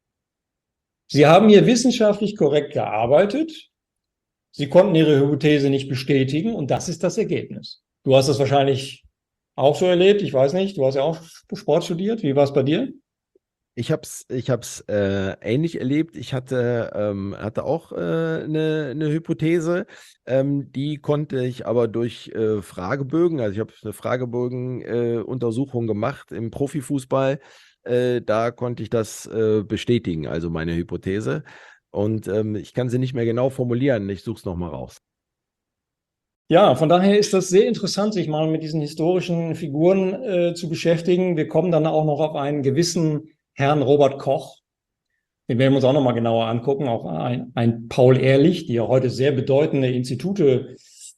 Sie haben hier wissenschaftlich korrekt gearbeitet. Sie konnten Ihre Hypothese nicht bestätigen und das ist das Ergebnis. Du hast das wahrscheinlich auch so erlebt, ich weiß nicht, du hast ja auch Sport studiert. Wie war es bei dir? Ich hab's ähnlich erlebt. Ich hatte auch eine Hypothese, die konnte ich aber durch Fragebögen, also ich habe eine Fragebögen-Untersuchung gemacht im Profifußball, da konnte ich das bestätigen, also meine Hypothese. Und ich kann sie nicht mehr genau formulieren, ich suche es nochmal raus. Ja, von daher ist das sehr interessant, sich mal mit diesen historischen Figuren zu beschäftigen. Wir kommen dann auch noch auf einen gewissen Herrn Robert Koch. Den werden wir uns auch nochmal genauer angucken. Auch ein Paul Ehrlich, die ja heute sehr bedeutende Institute,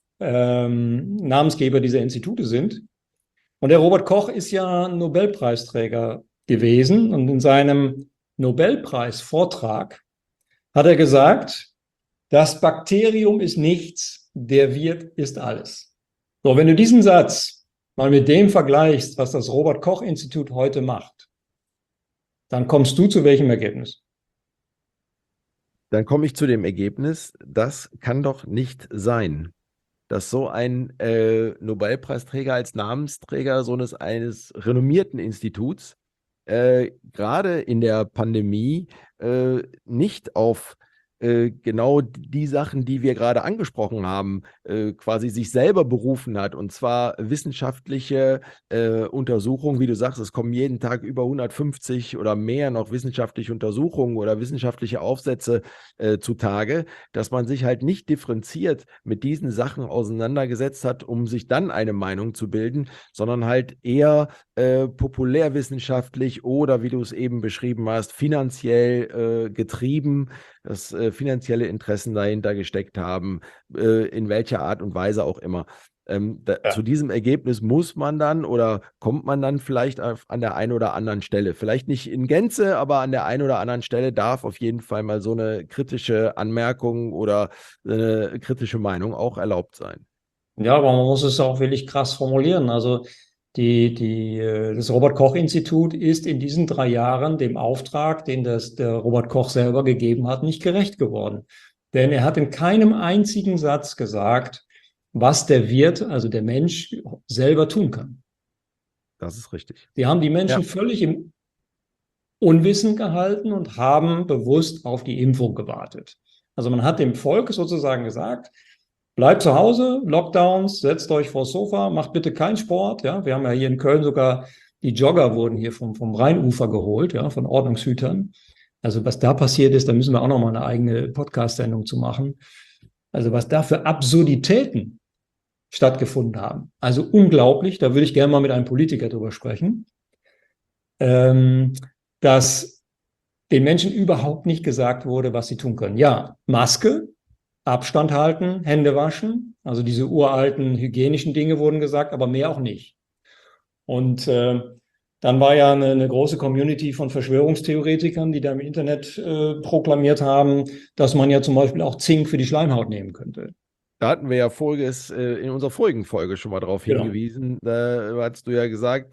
Namensgeber dieser Institute sind. Und der Robert Koch ist ja Nobelpreisträger gewesen. Und in seinem Nobelpreisvortrag hat er gesagt, das Bakterium ist nichts, der Wirt ist alles. So, wenn du diesen Satz mal mit dem vergleichst, was das Robert Koch Institut heute macht, dann kommst du zu welchem Ergebnis? Dann komme ich zu dem Ergebnis, das kann doch nicht sein, dass so ein Nobelpreisträger als Namensträger eines renommierten Instituts gerade in der Pandemie nicht auf genau die Sachen, die wir gerade angesprochen haben, quasi sich selber berufen hat. Und zwar wissenschaftliche Untersuchungen, wie du sagst, es kommen jeden Tag über 150 oder mehr noch wissenschaftliche Untersuchungen oder wissenschaftliche Aufsätze zutage, dass man sich halt nicht differenziert mit diesen Sachen auseinandergesetzt hat, um sich dann eine Meinung zu bilden, sondern halt eher populärwissenschaftlich oder, wie du es eben beschrieben hast, finanziell getrieben, dass finanzielle Interessen dahinter gesteckt haben, in welcher Art und Weise auch immer. Zu diesem Ergebnis muss man dann oder kommt man dann vielleicht an der einen oder anderen Stelle. Vielleicht nicht in Gänze, aber an der einen oder anderen Stelle darf auf jeden Fall mal so eine kritische Anmerkung oder eine kritische Meinung auch erlaubt sein. Ja, aber man muss es auch wirklich krass formulieren. Also das Robert-Koch-Institut ist in diesen 3 Jahren dem Auftrag, den der Robert Koch selber gegeben hat, nicht gerecht geworden. Denn er hat in keinem einzigen Satz gesagt, was der Wirt, also der Mensch, selber tun kann. Das ist richtig. Sie haben die Menschen Ja. völlig im Unwissen gehalten und haben bewusst auf die Impfung gewartet. Also man hat dem Volk sozusagen gesagt, bleibt zu Hause, Lockdowns, setzt euch vors Sofa, macht bitte keinen Sport. Ja, wir haben ja hier in Köln sogar, die Jogger wurden hier vom Rheinufer geholt, ja, von Ordnungshütern. Also was da passiert ist, da müssen wir auch noch mal eine eigene Podcast-Sendung zu machen. Also was da für Absurditäten stattgefunden haben. Also unglaublich, da würde ich gerne mal mit einem Politiker drüber sprechen, dass den Menschen überhaupt nicht gesagt wurde, was sie tun können. Ja, Maske, Abstand halten, Hände waschen, also diese uralten hygienischen Dinge wurden gesagt, aber mehr auch nicht. Und dann war ja eine große Community von Verschwörungstheoretikern, die da im Internet proklamiert haben, dass man ja zum Beispiel auch Zink für die Schleimhaut nehmen könnte. Da hatten wir ja in unserer vorigen Folge schon mal darauf hingewiesen. Da hast du ja gesagt,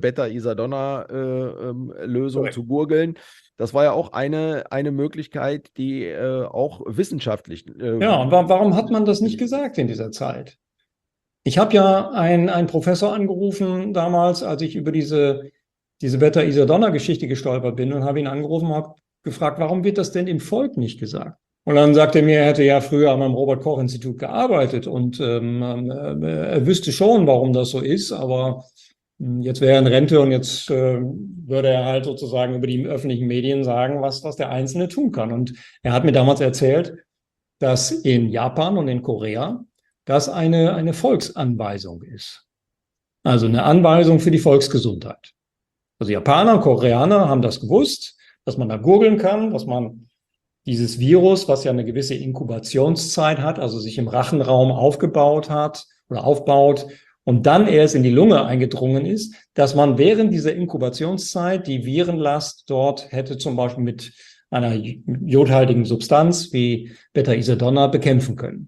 Beta-Isadonna-Lösung zu gurgeln. Das war ja auch eine Möglichkeit, die auch wissenschaftlich. Ja, und warum hat man das nicht gesagt in dieser Zeit? Ich habe ja einen Professor angerufen damals, als ich über diese Beta-Isadonna-Geschichte gestolpert bin und habe ihn angerufen und habe gefragt, warum wird das denn im Volk nicht gesagt? Und dann sagte er mir, er hätte ja früher am Robert-Koch-Institut gearbeitet und er wüsste schon, warum das so ist, aber jetzt wäre er in Rente und jetzt würde er halt sozusagen über die öffentlichen Medien sagen, was der Einzelne tun kann. Und er hat mir damals erzählt, dass in Japan und in Korea das eine Volksanweisung ist. Also eine Anweisung für die Volksgesundheit. Also Japaner und Koreaner haben das gewusst, dass man da gurgeln kann, dass man dieses Virus, was ja eine gewisse Inkubationszeit hat, also sich im Rachenraum aufgebaut hat oder aufbaut und dann erst in die Lunge eingedrungen ist, dass man während dieser Inkubationszeit die Virenlast dort hätte zum Beispiel mit einer jodhaltigen Substanz wie Beta-Isadonna bekämpfen können.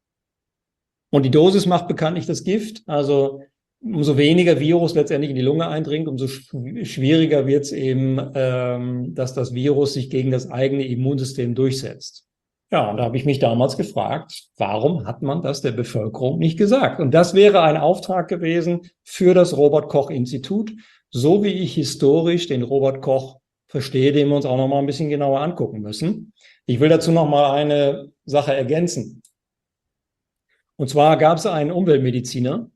Und die Dosis macht bekanntlich das Gift, also umso weniger Virus letztendlich in die Lunge eindringt, umso schwieriger wird es eben, dass das Virus sich gegen das eigene Immunsystem durchsetzt. Ja, und da habe ich mich damals gefragt, warum hat man das der Bevölkerung nicht gesagt? Und das wäre ein Auftrag gewesen für das Robert-Koch-Institut, so wie ich historisch den Robert Koch verstehe, den wir uns auch noch mal ein bisschen genauer angucken müssen. Ich will dazu noch mal eine Sache ergänzen. Und zwar gab es einen Umweltmediziner,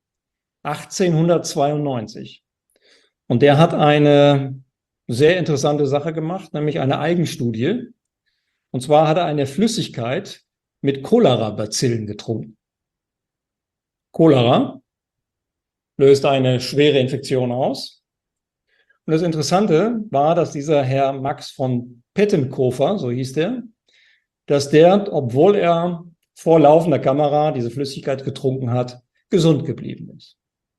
1892. Und der hat eine sehr interessante Sache gemacht, nämlich eine Eigenstudie. Und zwar hat er eine Flüssigkeit mit Cholera-Bazillen getrunken. Cholera löst eine schwere Infektion aus. Und das Interessante war, dass dieser Herr Max von Pettenkofer, so hieß der, dass der, obwohl er vor laufender Kamera diese Flüssigkeit getrunken hat, gesund geblieben ist.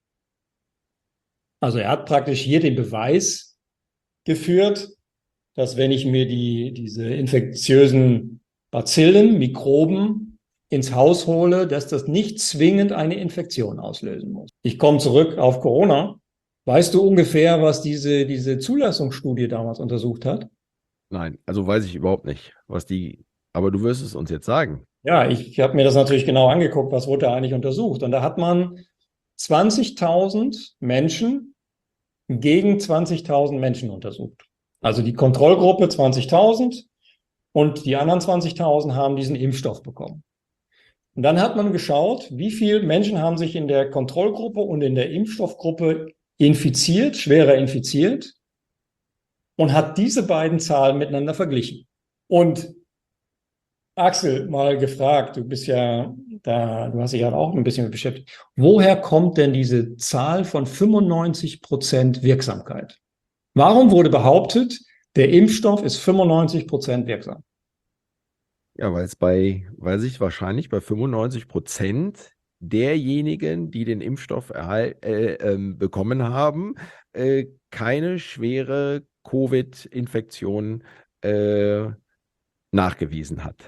Also er hat praktisch hier den Beweis geführt, dass wenn ich mir diese infektiösen Bazillen, Mikroben ins Haus hole, dass das nicht zwingend eine Infektion auslösen muss. Ich komme zurück auf Corona. Weißt du ungefähr, was diese Zulassungsstudie damals untersucht hat? Nein, also weiß ich überhaupt nicht, aber du wirst es uns jetzt sagen. Ja, ich habe mir das natürlich genau angeguckt, was wurde da eigentlich untersucht. Und da hat man 20.000 Menschen gegen 20.000 Menschen untersucht. Also die Kontrollgruppe 20.000 und die anderen 20.000 haben diesen Impfstoff bekommen. Und dann hat man geschaut, wie viele Menschen haben sich in der Kontrollgruppe und in der Impfstoffgruppe infiziert, schwerer infiziert, und hat diese beiden Zahlen miteinander verglichen. Und Axel, mal gefragt, du bist ja da, du hast dich ja auch ein bisschen mit beschäftigt. Woher kommt denn diese Zahl von 95% Wirksamkeit? Warum wurde behauptet, der Impfstoff ist 95% wirksam? Ja, weil sich wahrscheinlich bei 95% derjenigen, die den Impfstoff bekommen haben, keine schwere Covid-Infektion nachgewiesen hat.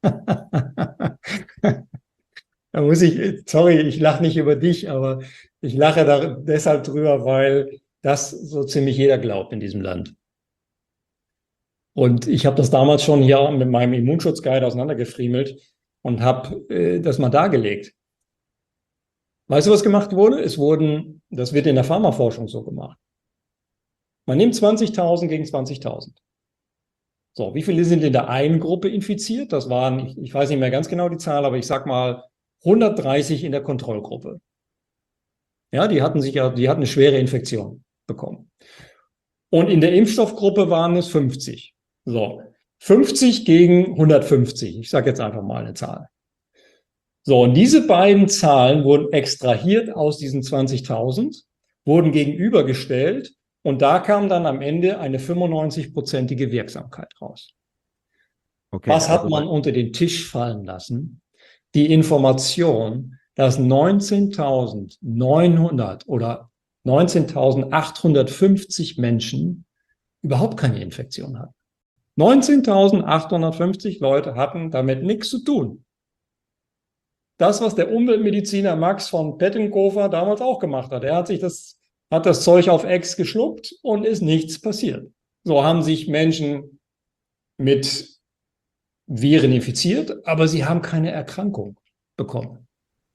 Da muss ich, sorry, ich lache nicht über dich, aber ich lache da deshalb drüber, weil das so ziemlich jeder glaubt in diesem Land. Und ich habe das damals schon hier mit meinem Immunschutzguide auseinandergefriemelt und habe das mal dargelegt. Weißt du, was gemacht wurde? Das wird in der Pharmaforschung so gemacht. Man nimmt 20.000 gegen 20.000. So, wie viele sind in der einen Gruppe infiziert? Das waren, ich weiß nicht mehr ganz genau die Zahl, aber ich sag mal 130 in der Kontrollgruppe. Ja, die hatten eine schwere Infektion bekommen. Und in der Impfstoffgruppe waren es 50. So, 50 gegen 150. Ich sage jetzt einfach mal eine Zahl. So, und diese beiden Zahlen wurden extrahiert aus diesen 20.000, wurden gegenübergestellt und da kam dann am Ende eine 95-prozentige Wirksamkeit raus. Okay, Was hat man unter den Tisch fallen lassen? Die Information, dass 19.900 oder 19.850 Menschen überhaupt keine Infektion hatten. 19.850 Leute hatten damit nichts zu tun. Das, was der Umweltmediziner Max von Pettenkofer damals auch gemacht hat. Er hat das Zeug auf Ex geschluckt und ist nichts passiert. So haben sich Menschen mit Viren infiziert, aber sie haben keine Erkrankung bekommen.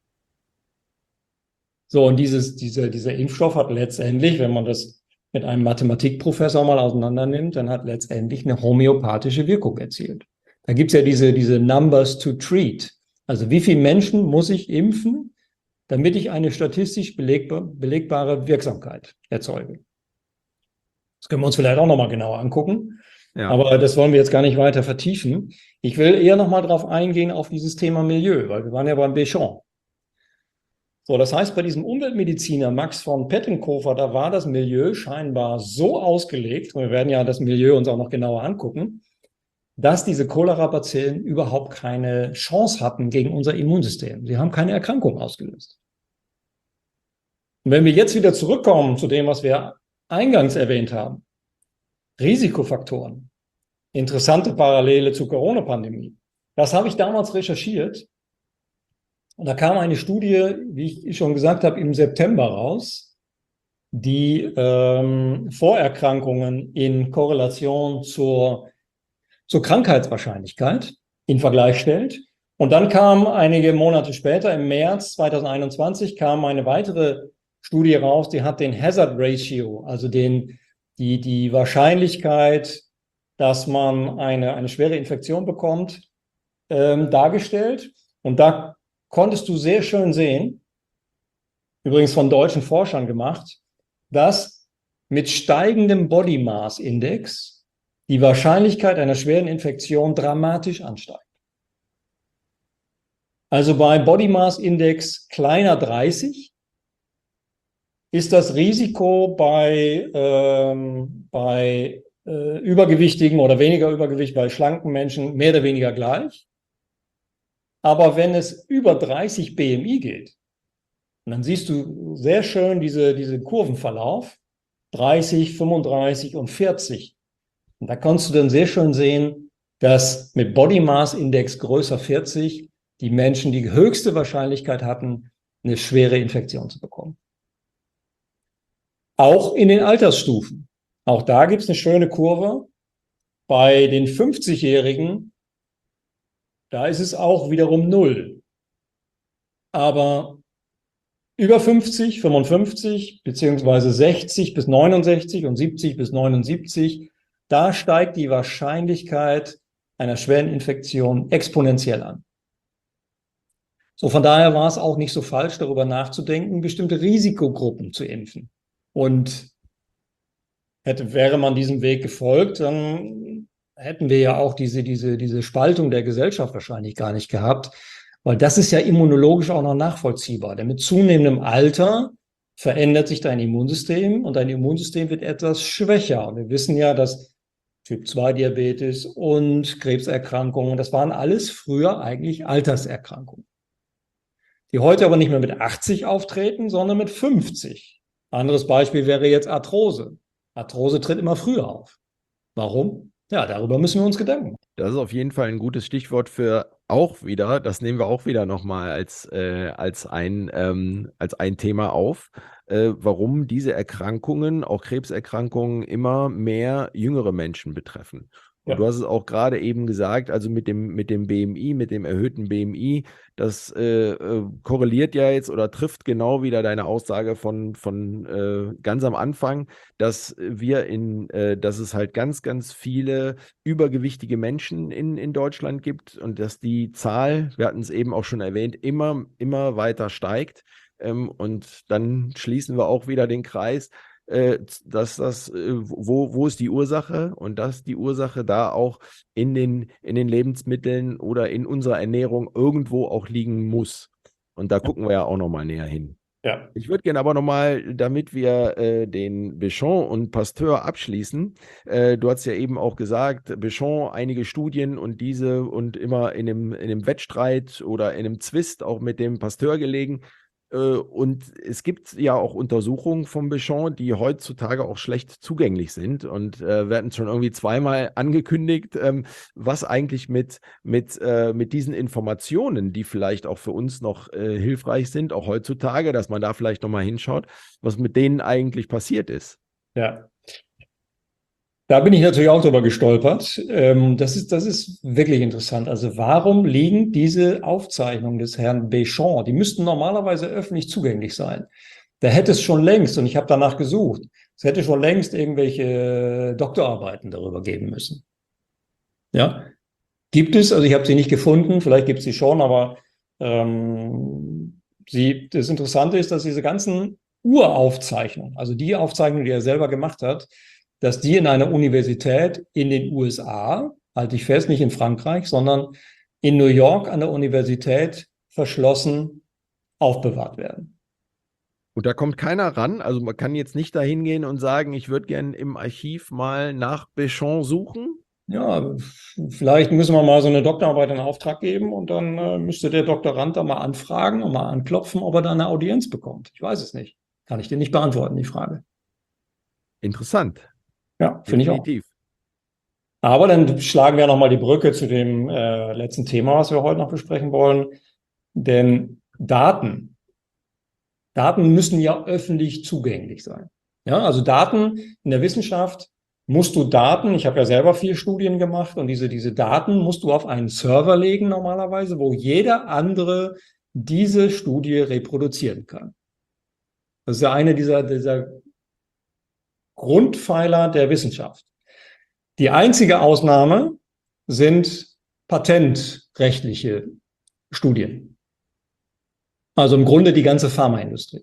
So, und dieser Impfstoff hat letztendlich, wenn man das mit einem Mathematikprofessor mal auseinander nimmt, dann hat letztendlich eine homöopathische Wirkung erzielt. Da gibt es ja diese Numbers to treat. Also wie viele Menschen muss ich impfen, damit ich eine statistisch belegbare Wirksamkeit erzeuge? Das können wir uns vielleicht auch nochmal genauer angucken. Ja. Aber das wollen wir jetzt gar nicht weiter vertiefen. Ich will eher nochmal drauf eingehen, auf dieses Thema Milieu, weil wir waren ja beim Béchamp. So, das heißt, bei diesem Umweltmediziner Max von Pettenkofer, da war das Milieu scheinbar so ausgelegt, und wir werden ja das Milieu uns auch noch genauer angucken, dass diese Cholera-Bazillen überhaupt keine Chance hatten gegen unser Immunsystem. Sie haben keine Erkrankung ausgelöst. Und wenn wir jetzt wieder zurückkommen zu dem, was wir eingangs erwähnt haben, Risikofaktoren, interessante Parallele zur Corona-Pandemie, das habe ich damals recherchiert. Und da kam eine Studie, wie ich schon gesagt habe, im September raus, die Vorerkrankungen in Korrelation zur Krankheitswahrscheinlichkeit in Vergleich stellt. Und dann kam einige Monate später, im März 2021, kam eine weitere Studie raus, die hat den Hazard Ratio, also die Wahrscheinlichkeit, dass man eine schwere Infektion bekommt, dargestellt. Und da konntest du sehr schön sehen, übrigens von deutschen Forschern gemacht, dass mit steigendem Body Mass Index die Wahrscheinlichkeit einer schweren Infektion dramatisch ansteigt. Also bei Body Mass Index kleiner 30 ist das Risiko bei übergewichtigen oder weniger Übergewicht bei schlanken Menschen mehr oder weniger gleich. Aber wenn es über 30 BMI geht, und dann siehst du sehr schön diese Kurvenverlauf, 30, 35 und 40. Und da kannst du dann sehr schön sehen, dass mit Body Mass Index größer 40 die Menschen die höchste Wahrscheinlichkeit hatten, eine schwere Infektion zu bekommen. Auch in den Altersstufen. Auch da gibt es eine schöne Kurve. Bei den 50-Jährigen, da ist es auch wiederum 0. Aber über 50, 55, beziehungsweise 60 bis 69 und 70 bis 79, da steigt die Wahrscheinlichkeit, einer schweren Infektion exponentiell an. So, von daher war es auch nicht so falsch, darüber nachzudenken, bestimmte Risikogruppen zu impfen. Und wäre man diesem Weg gefolgt, dann hätten wir ja auch diese Spaltung der Gesellschaft wahrscheinlich gar nicht gehabt, weil das ist ja immunologisch auch noch nachvollziehbar. Denn mit zunehmendem Alter verändert sich dein Immunsystem und dein Immunsystem wird etwas schwächer. Und wir wissen ja, dass Typ-2-Diabetes und Krebserkrankungen, das waren alles früher eigentlich Alterserkrankungen, die heute aber nicht mehr mit 80 auftreten, sondern mit 50. Anderes Beispiel wäre jetzt Arthrose. Arthrose tritt immer früher auf. Warum? Ja, darüber müssen wir uns Gedanken machen. Das ist auf jeden Fall ein gutes Stichwort für auch wieder, das nehmen wir auch wieder nochmal als ein Thema auf, warum diese Erkrankungen, auch Krebserkrankungen, immer mehr jüngere Menschen betreffen. Und du hast es auch gerade eben gesagt, also mit dem BMI, mit dem erhöhten BMI, das korreliert ja jetzt oder trifft genau wieder deine Aussage von ganz am Anfang, dass dass es halt ganz, ganz viele übergewichtige Menschen in Deutschland gibt und dass die Zahl, wir hatten es eben auch schon erwähnt, immer weiter steigt. Und dann schließen wir auch wieder den Kreis, wo ist die Ursache und dass die Ursache da auch in den Lebensmitteln oder in unserer Ernährung irgendwo auch liegen muss. Und da gucken wir ja auch nochmal näher hin. Ja. Ich würde gerne aber nochmal, damit wir den Béchamp und Pasteur abschließen, du hast ja eben auch gesagt, Béchamp, einige Studien und immer in einem Wettstreit oder in einem Zwist auch mit dem Pasteur gelegen. Und es gibt ja auch Untersuchungen von Béchamp, die heutzutage auch schlecht zugänglich sind. Und wir hatten schon irgendwie zweimal angekündigt, was eigentlich mit diesen Informationen, die vielleicht auch für uns noch hilfreich sind, auch heutzutage, dass man da vielleicht nochmal hinschaut, was mit denen eigentlich passiert ist. Ja. Da bin ich natürlich auch drüber gestolpert. Das ist wirklich interessant. Also warum liegen diese Aufzeichnungen des Herrn Béchamp, die müssten normalerweise öffentlich zugänglich sein. Da hätte es schon längst, und ich habe danach gesucht, es hätte schon längst irgendwelche Doktorarbeiten darüber geben müssen. Ja, gibt es, also ich habe sie nicht gefunden, vielleicht gibt es sie schon, aber das Interessante ist, dass diese ganzen Uraufzeichnungen, also die Aufzeichnungen, die er selber gemacht hat, dass die in einer Universität in den USA, halte ich fest, nicht in Frankreich, sondern in New York an der Universität verschlossen aufbewahrt werden. Und da kommt keiner ran, also man kann jetzt nicht dahin gehen und sagen, ich würde gerne im Archiv mal nach Béchamp suchen. Ja, vielleicht müssen wir mal so eine Doktorarbeit in Auftrag geben und dann müsste der Doktorand da mal anfragen und mal anklopfen, ob er da eine Audienz bekommt. Ich weiß es nicht. Kann ich dir nicht beantworten, die Frage. Interessant. Ja, finde ich auch. Definitiv. Aber dann schlagen wir nochmal die Brücke zu dem letzten Thema, was wir heute noch besprechen wollen. Denn Daten müssen ja öffentlich zugänglich sein. Ja, also Daten in der Wissenschaft musst du Daten, ich habe ja selber 4 Studien gemacht und diese Daten musst du auf einen Server legen normalerweise, wo jeder andere diese Studie reproduzieren kann. Das ist ja eine dieser Grundpfeiler der Wissenschaft. Die einzige Ausnahme sind patentrechtliche Studien. Also im Grunde die ganze Pharmaindustrie.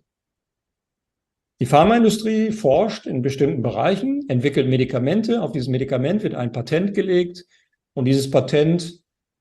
Die Pharmaindustrie forscht in bestimmten Bereichen, entwickelt Medikamente. Auf dieses Medikament wird ein Patent gelegt und dieses Patent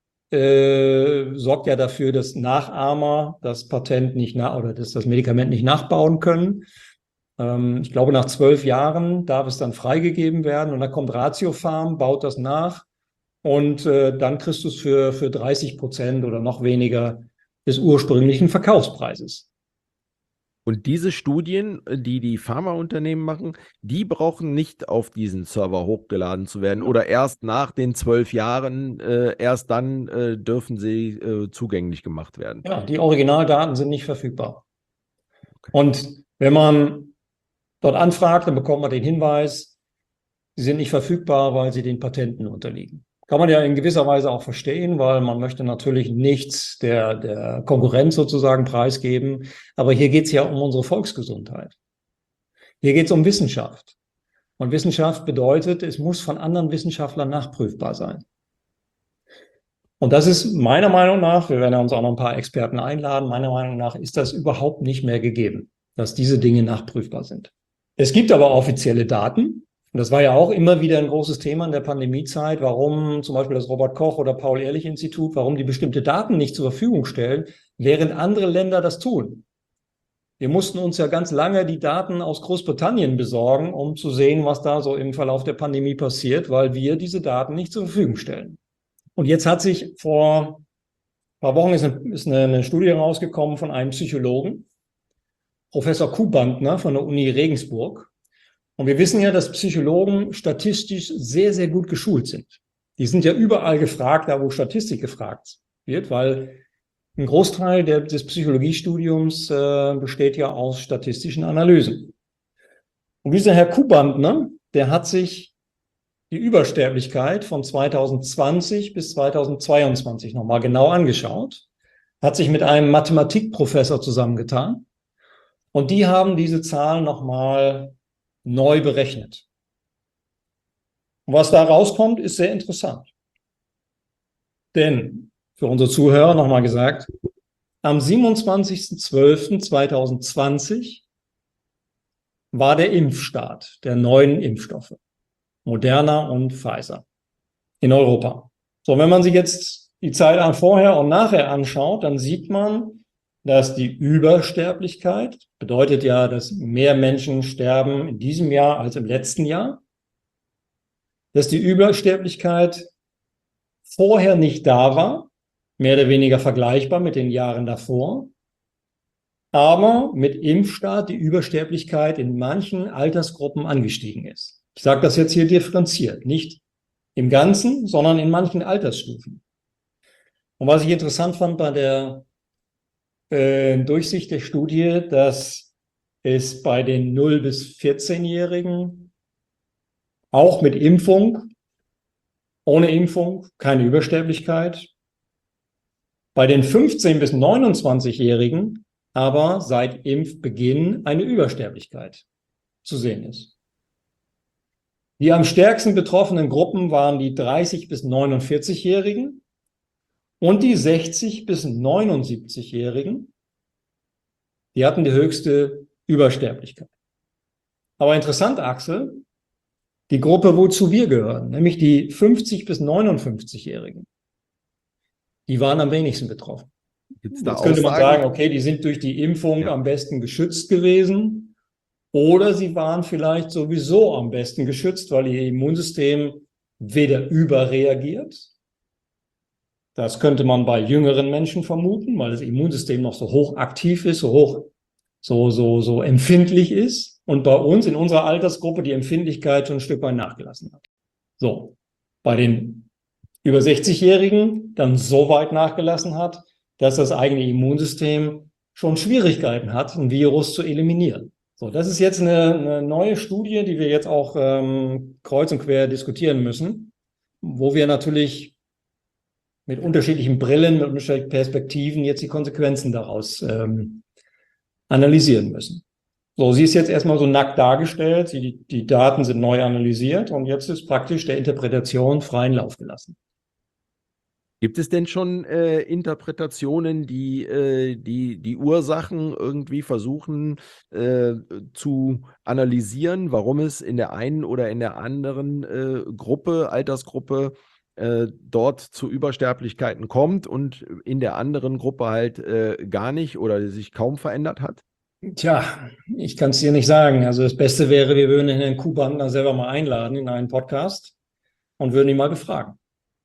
sorgt ja dafür, dass Nachahmer das Patent nicht oder das Medikament nicht nachbauen können. Ich glaube, nach 12 Jahren darf es dann freigegeben werden und dann kommt Ratiopharm, baut das nach und dann kriegst du es für 30% oder noch weniger des ursprünglichen Verkaufspreises. Und diese Studien, die Pharmaunternehmen machen, die brauchen nicht auf diesen Server hochgeladen zu werden oder erst nach den 12 Jahren, erst dann dürfen sie zugänglich gemacht werden. Ja, die Originaldaten sind nicht verfügbar. Okay. Und wenn man dort anfragt, dann bekommt man den Hinweis, sie sind nicht verfügbar, weil sie den Patenten unterliegen. Kann man ja in gewisser Weise auch verstehen, weil man möchte natürlich nichts der Konkurrenz sozusagen preisgeben. Aber hier geht es ja um unsere Volksgesundheit. Hier geht es um Wissenschaft. Und Wissenschaft bedeutet, es muss von anderen Wissenschaftlern nachprüfbar sein. Und das ist meiner Meinung nach, wir werden ja uns auch noch ein paar Experten einladen, meiner Meinung nach ist das überhaupt nicht mehr gegeben, dass diese Dinge nachprüfbar sind. Es gibt aber offizielle Daten. Und das war ja auch immer wieder ein großes Thema in der Pandemiezeit, warum zum Beispiel das Robert-Koch- oder Paul-Ehrlich-Institut, warum die bestimmte Daten nicht zur Verfügung stellen, während andere Länder das tun. Wir mussten uns ja ganz lange die Daten aus Großbritannien besorgen, um zu sehen, was da so im Verlauf der Pandemie passiert, weil wir diese Daten nicht zur Verfügung stellen. Und jetzt hat sich vor ein paar Wochen ist eine Studie rausgekommen von einem Psychologen, Professor Kubantner von der Uni Regensburg. Und wir wissen ja, dass Psychologen statistisch sehr, sehr gut geschult sind. Die sind ja überall gefragt, da wo Statistik gefragt wird, weil ein Großteil des Psychologiestudiums besteht ja aus statistischen Analysen. Und dieser Herr Kubantner, der hat sich die Übersterblichkeit von 2020 bis 2022 nochmal genau angeschaut, hat sich mit einem Mathematikprofessor zusammengetan und die haben diese Zahlen nochmal neu berechnet. Und was da rauskommt, ist sehr interessant. Denn, für unsere Zuhörer nochmal gesagt, am 27.12.2020 war der Impfstart der neuen Impfstoffe, Moderna und Pfizer, in Europa. So, wenn man sich jetzt die Zeit vorher und nachher anschaut, dann sieht man, dass die Übersterblichkeit, bedeutet ja, dass mehr Menschen sterben in diesem Jahr als im letzten Jahr, dass die Übersterblichkeit vorher nicht da war, mehr oder weniger vergleichbar mit den Jahren davor, aber mit Impfstart die Übersterblichkeit in manchen Altersgruppen angestiegen ist. Ich sage das jetzt hier differenziert, nicht im Ganzen, sondern in manchen Altersstufen. Und was ich interessant fand bei der Durchsicht der Studie, dass es bei den 0- bis 14-Jährigen auch mit Impfung, ohne Impfung keine Übersterblichkeit, bei den 15- bis 29-Jährigen aber seit Impfbeginn eine Übersterblichkeit zu sehen ist. Die am stärksten betroffenen Gruppen waren die 30- bis 49-Jährigen und die 60- bis 79-Jährigen. Die hatten die höchste Übersterblichkeit. Aber interessant, Axel, die Gruppe, wozu wir gehören, nämlich die 50- bis 59-Jährigen, die waren am wenigsten betroffen. Gibt's da Jetzt könnte man Aussagen? sagen, okay, die sind durch die Impfung am besten geschützt gewesen. Oder sie waren vielleicht sowieso am besten geschützt, weil ihr Immunsystem weder überreagiert. Das könnte man bei jüngeren Menschen vermuten, weil das Immunsystem noch so hoch aktiv ist, so empfindlich ist. Und bei uns in unserer Altersgruppe die Empfindlichkeit schon ein Stück weit nachgelassen hat. So, bei den über 60-Jährigen dann so weit nachgelassen hat, dass das eigene Immunsystem schon Schwierigkeiten hat, ein Virus zu eliminieren. So, das ist jetzt eine neue Studie, die wir jetzt auch kreuz und quer diskutieren müssen, wo wir natürlich mit unterschiedlichen Brillen, mit unterschiedlichen Perspektiven jetzt die Konsequenzen daraus analysieren müssen. So, sie ist jetzt erstmal so nackt dargestellt, die Daten sind neu analysiert und jetzt ist praktisch der Interpretation freien Lauf gelassen. Gibt es denn schon Interpretationen, die Ursachen irgendwie versuchen zu analysieren, warum es in der einen oder in der anderen Altersgruppe, dort zu Übersterblichkeiten kommt und in der anderen Gruppe halt gar nicht oder sich kaum verändert hat? Tja, ich kann es dir nicht sagen. Also das Beste wäre, wir würden den Herrn Kubantner selber mal einladen in einen Podcast und würden ihn mal befragen.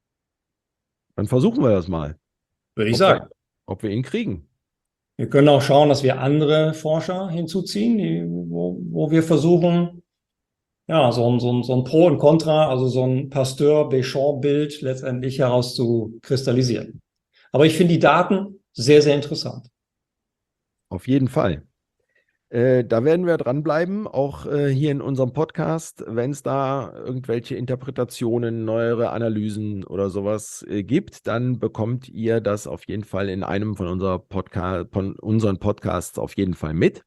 Dann versuchen wir das mal, Würde ich sagen. ob wir ihn kriegen. Wir können auch schauen, dass wir andere Forscher hinzuziehen, wo wir versuchen, ja, so ein Pro und Contra, also so ein Pasteur-Béchamp-Bild letztendlich herauszukristallisieren. Aber ich finde die Daten sehr, sehr interessant. Auf jeden Fall. Da werden wir dranbleiben, auch hier in unserem Podcast, wenn es da irgendwelche Interpretationen, neuere Analysen oder sowas gibt, dann bekommt ihr das auf jeden Fall in einem von unseren Podcasts auf jeden Fall mit.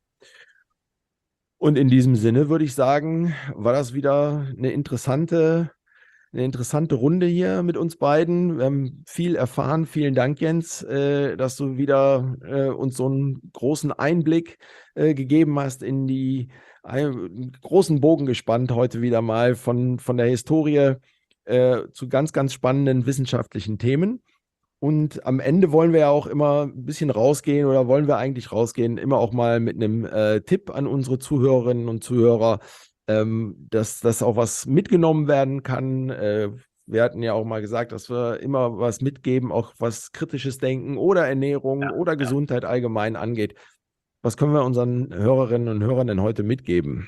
Und in diesem Sinne würde ich sagen, war das wieder eine interessante eine interessante Runde hier mit uns beiden. Wir haben viel erfahren. Vielen Dank, Jens, dass du wieder uns so einen großen Einblick gegeben hast in einen großen Bogen gespannt heute wieder mal von der Historie zu ganz, ganz spannenden wissenschaftlichen Themen. Und am Ende wollen wir ja auch immer ein bisschen rausgehen oder wollen wir eigentlich rausgehen, immer auch mal mit einem Tipp an unsere Zuhörerinnen und Zuhörer, dass auch was mitgenommen werden kann. Wir hatten ja auch mal gesagt, dass wir immer was mitgeben, auch was kritisches Denken oder Ernährung oder Gesundheit allgemein angeht. Was können wir unseren Hörerinnen und Hörern denn heute mitgeben?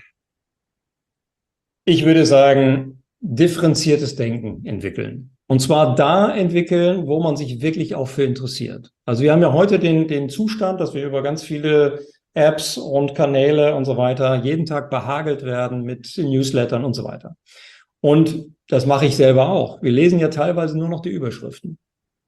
Ich würde sagen, differenziertes Denken entwickeln. Und zwar da entwickeln, wo man sich wirklich auch für interessiert. Also wir haben ja heute den Zustand, dass wir über ganz viele Apps und Kanäle und so weiter jeden Tag behagelt werden mit Newslettern und so weiter. Und das mache ich selber auch. Wir lesen ja teilweise nur noch die Überschriften.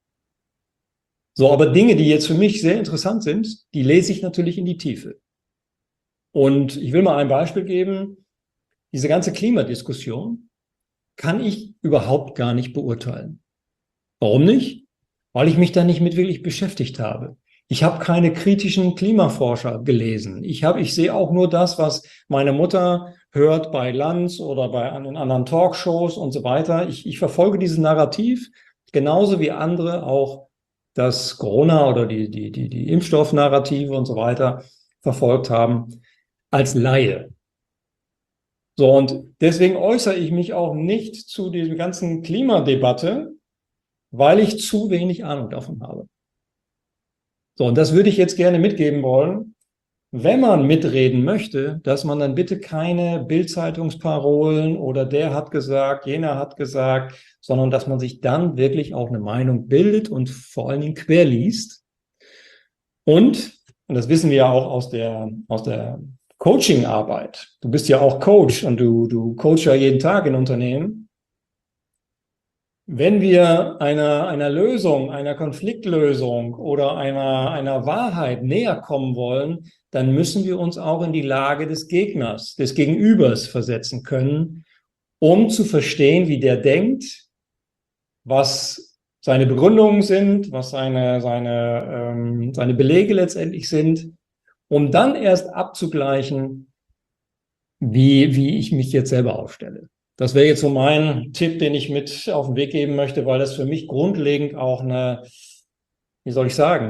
So, aber Dinge, die jetzt für mich sehr interessant sind, die lese ich natürlich in die Tiefe. Und ich will mal ein Beispiel geben. Diese ganze Klimadiskussion kann ich überhaupt gar nicht beurteilen. Warum nicht? Weil ich mich da nicht mit wirklich beschäftigt habe. Ich habe keine kritischen Klimaforscher gelesen. Ich sehe auch nur das, was meine Mutter hört bei Lanz oder bei anderen Talkshows und so weiter. Ich verfolge dieses Narrativ genauso wie andere auch das Corona oder die Impfstoffnarrative und so weiter verfolgt haben als Laie. So, und deswegen äußere ich mich auch nicht zu dieser ganzen Klimadebatte, weil ich zu wenig Ahnung davon habe. So, und das würde ich jetzt gerne mitgeben wollen. Wenn man mitreden möchte, dass man dann bitte keine Bild-Zeitungsparolen oder der hat gesagt, jener hat gesagt, sondern dass man sich dann wirklich auch eine Meinung bildet und vor allen Dingen querliest. Und das wissen wir ja auch aus der Coaching-Arbeit. Du bist ja auch Coach und du coachst ja jeden Tag in Unternehmen. Wenn wir einer Lösung, einer Konfliktlösung oder einer Wahrheit näher kommen wollen, dann müssen wir uns auch in die Lage des Gegners, des Gegenübers versetzen können, um zu verstehen, wie der denkt, was seine Begründungen sind, was seine Belege letztendlich sind, um dann erst abzugleichen, wie ich mich jetzt selber aufstelle. Das wäre jetzt so mein Tipp, den ich mit auf den Weg geben möchte, weil das für mich grundlegend auch so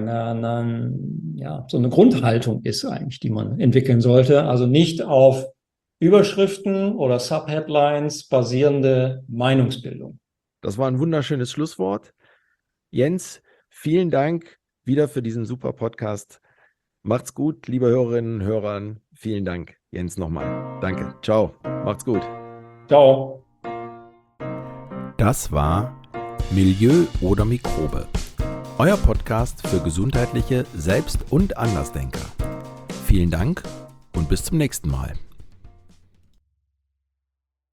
eine Grundhaltung ist eigentlich, die man entwickeln sollte. Also nicht auf Überschriften oder Subheadlines basierende Meinungsbildung. Das war ein wunderschönes Schlusswort. Jens, vielen Dank wieder für diesen super Podcast. Macht's gut, liebe Hörerinnen und Hörer. Vielen Dank, Jens, nochmal. Danke. Ciao. Macht's gut. Ciao. Das war Milieu oder Mikrobe. Euer Podcast für gesundheitliche Selbst- und Andersdenker. Vielen Dank und bis zum nächsten Mal.